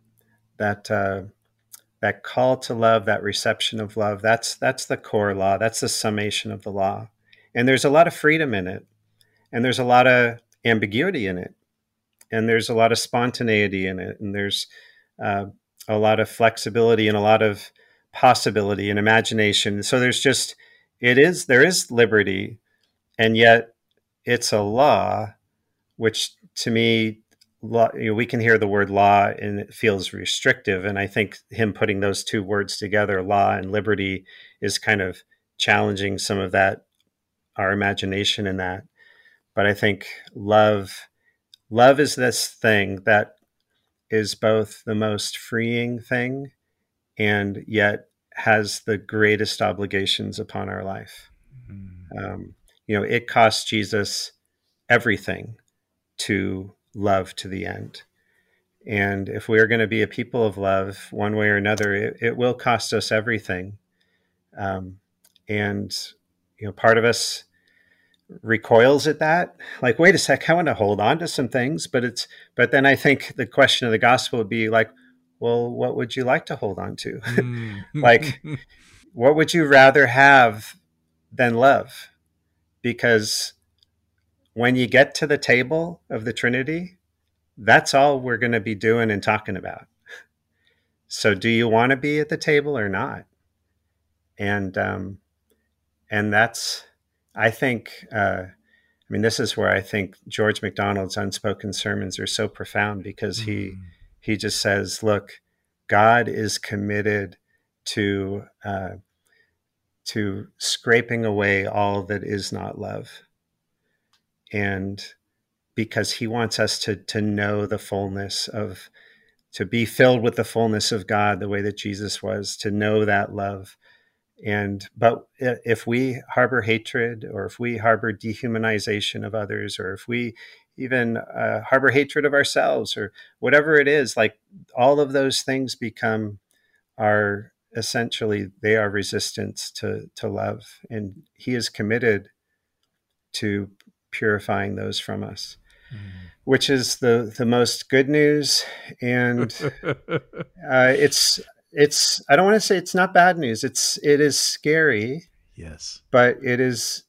C: call to love, that reception of love, that's the core law. That's the summation of the law. And there's a lot of freedom in it, and there's a lot of ambiguity in it, and there's a lot of spontaneity in it, and there's a lot of flexibility and a lot of possibility and imagination. So there is liberty, and yet it's a law, which to me, we can hear the word law and it feels restrictive. And I think him putting those two words together, law and liberty, is kind of challenging some of that, our imagination in that. But I think love is this thing that is both the most freeing thing and yet has the greatest obligations upon our life. It cost Jesus everything to love to the end. And if we're going to be a people of love one way or another, it will cost us everything. And part of us recoils at that. Like, wait a sec, I want to hold on to some things, but then I think the question of the gospel would be like, well, what would you like to hold on to? Like, what would you rather have than love? Because when you get to the table of the Trinity, that's all we're going to be doing and talking about. So do you want to be at the table or not? And that's, I think, this is where I think George MacDonald's unspoken sermons are so profound, because he just says, look, God is committed to scraping away all that is not love. And because He wants us to know the fullness of, to be filled with the fullness of God, the way that Jesus was, to know that love. But if we harbor hatred, or if we harbor dehumanization of others, or if we even harbor hatred of ourselves, or whatever it is, like, all of those things are resistance to love. And He is committed to purifying those from us, which is the most good news. And it's I don't want to say it's not bad news. It is scary.
B: Yes.
C: But it's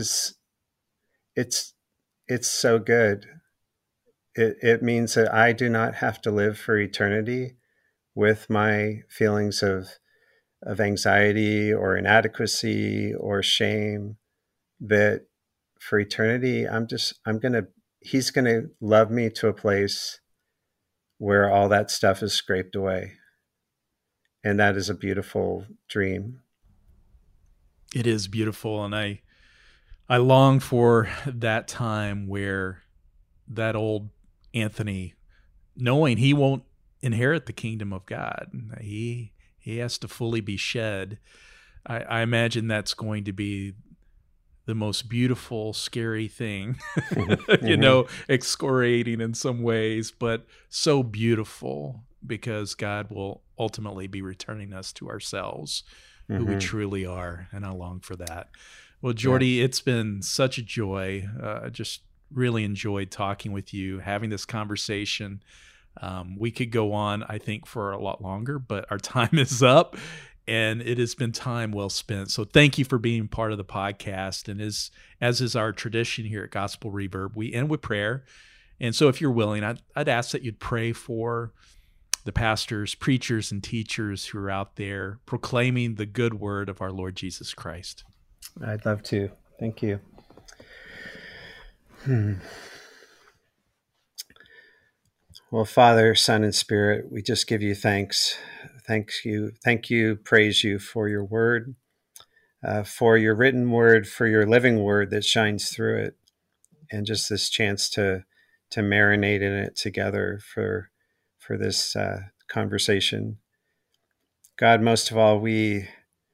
C: so good. It means that I do not have to live for eternity with my feelings of anxiety or inadequacy or shame. That for eternity, He's going to love me to a place where all that stuff is scraped away. And that is a beautiful dream.
B: It is beautiful. And I long for that time where that old Anthony, knowing he won't inherit the kingdom of God, he has to fully be shed. I imagine that's going to be the most beautiful, scary thing, excoriating in some ways, but so beautiful, because God will ultimately be returning us to ourselves, who we truly are. And I long for that. Well, Jordy, It's been such a joy. Just really enjoyed talking with you, having this conversation. We could go on, I think, for a lot longer, but our time is up. And it has been time well spent. So thank you for being part of the podcast. And as is our tradition here at Gospel Reverb, we end with prayer. And so if you're willing, I'd ask that you'd pray for the pastors, preachers, and teachers who are out there proclaiming the good word of our Lord Jesus Christ.
C: I'd love to. Thank you. Well, Father, Son, and Spirit, we just give you thanks. Thank you, praise you for your word, for your written word, for your living word that shines through it, and just this chance to marinate in it together for this conversation. God, most of all, we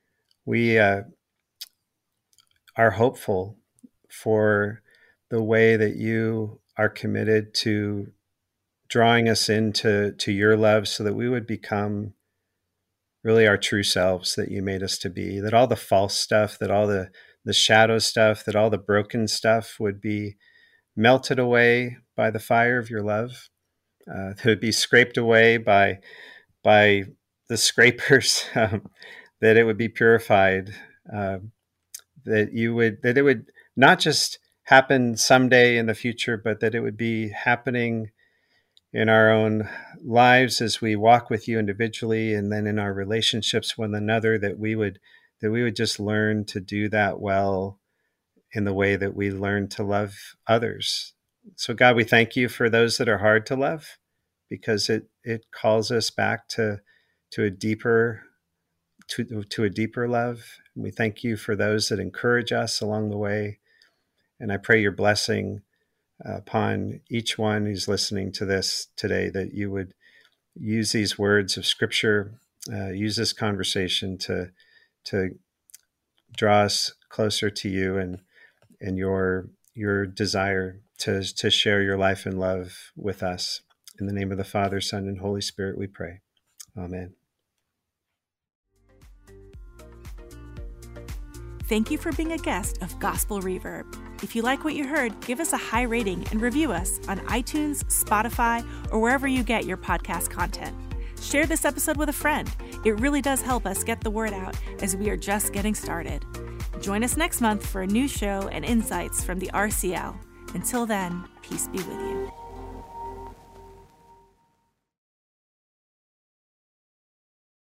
C: are hopeful for the way that you are committed to drawing us into your love so that we would become really our true selves that you made us to be, that all the false stuff, that all the shadow stuff, that all the broken stuff would be melted away by the fire of your love, that would be scraped away by the scrapers, that it would be purified, that it would not just happen someday in the future, but that it would be happening in our own lives as we walk with you individually, and then in our relationships with one another, that we would just learn to do that well in the way that we learn to love others. So God, we thank you for those that are hard to love, because it calls us back to a deeper love. And we thank you for those that encourage us along the way. And I pray your blessing upon each one who's listening to this today, that you would use these words of Scripture, use this conversation to draw us closer to you and your desire to share your life and love with us. In the name of the Father, Son, and Holy Spirit, we pray. Amen.
A: Thank you for being a guest of Gospel Reverb. If you like what you heard, give us a high rating and review us on iTunes, Spotify, or wherever you get your podcast content. Share this episode with a friend. It really does help us get the word out, as we are just getting started. Join us next month for a new show and insights from the RCL. Until then, peace be with you.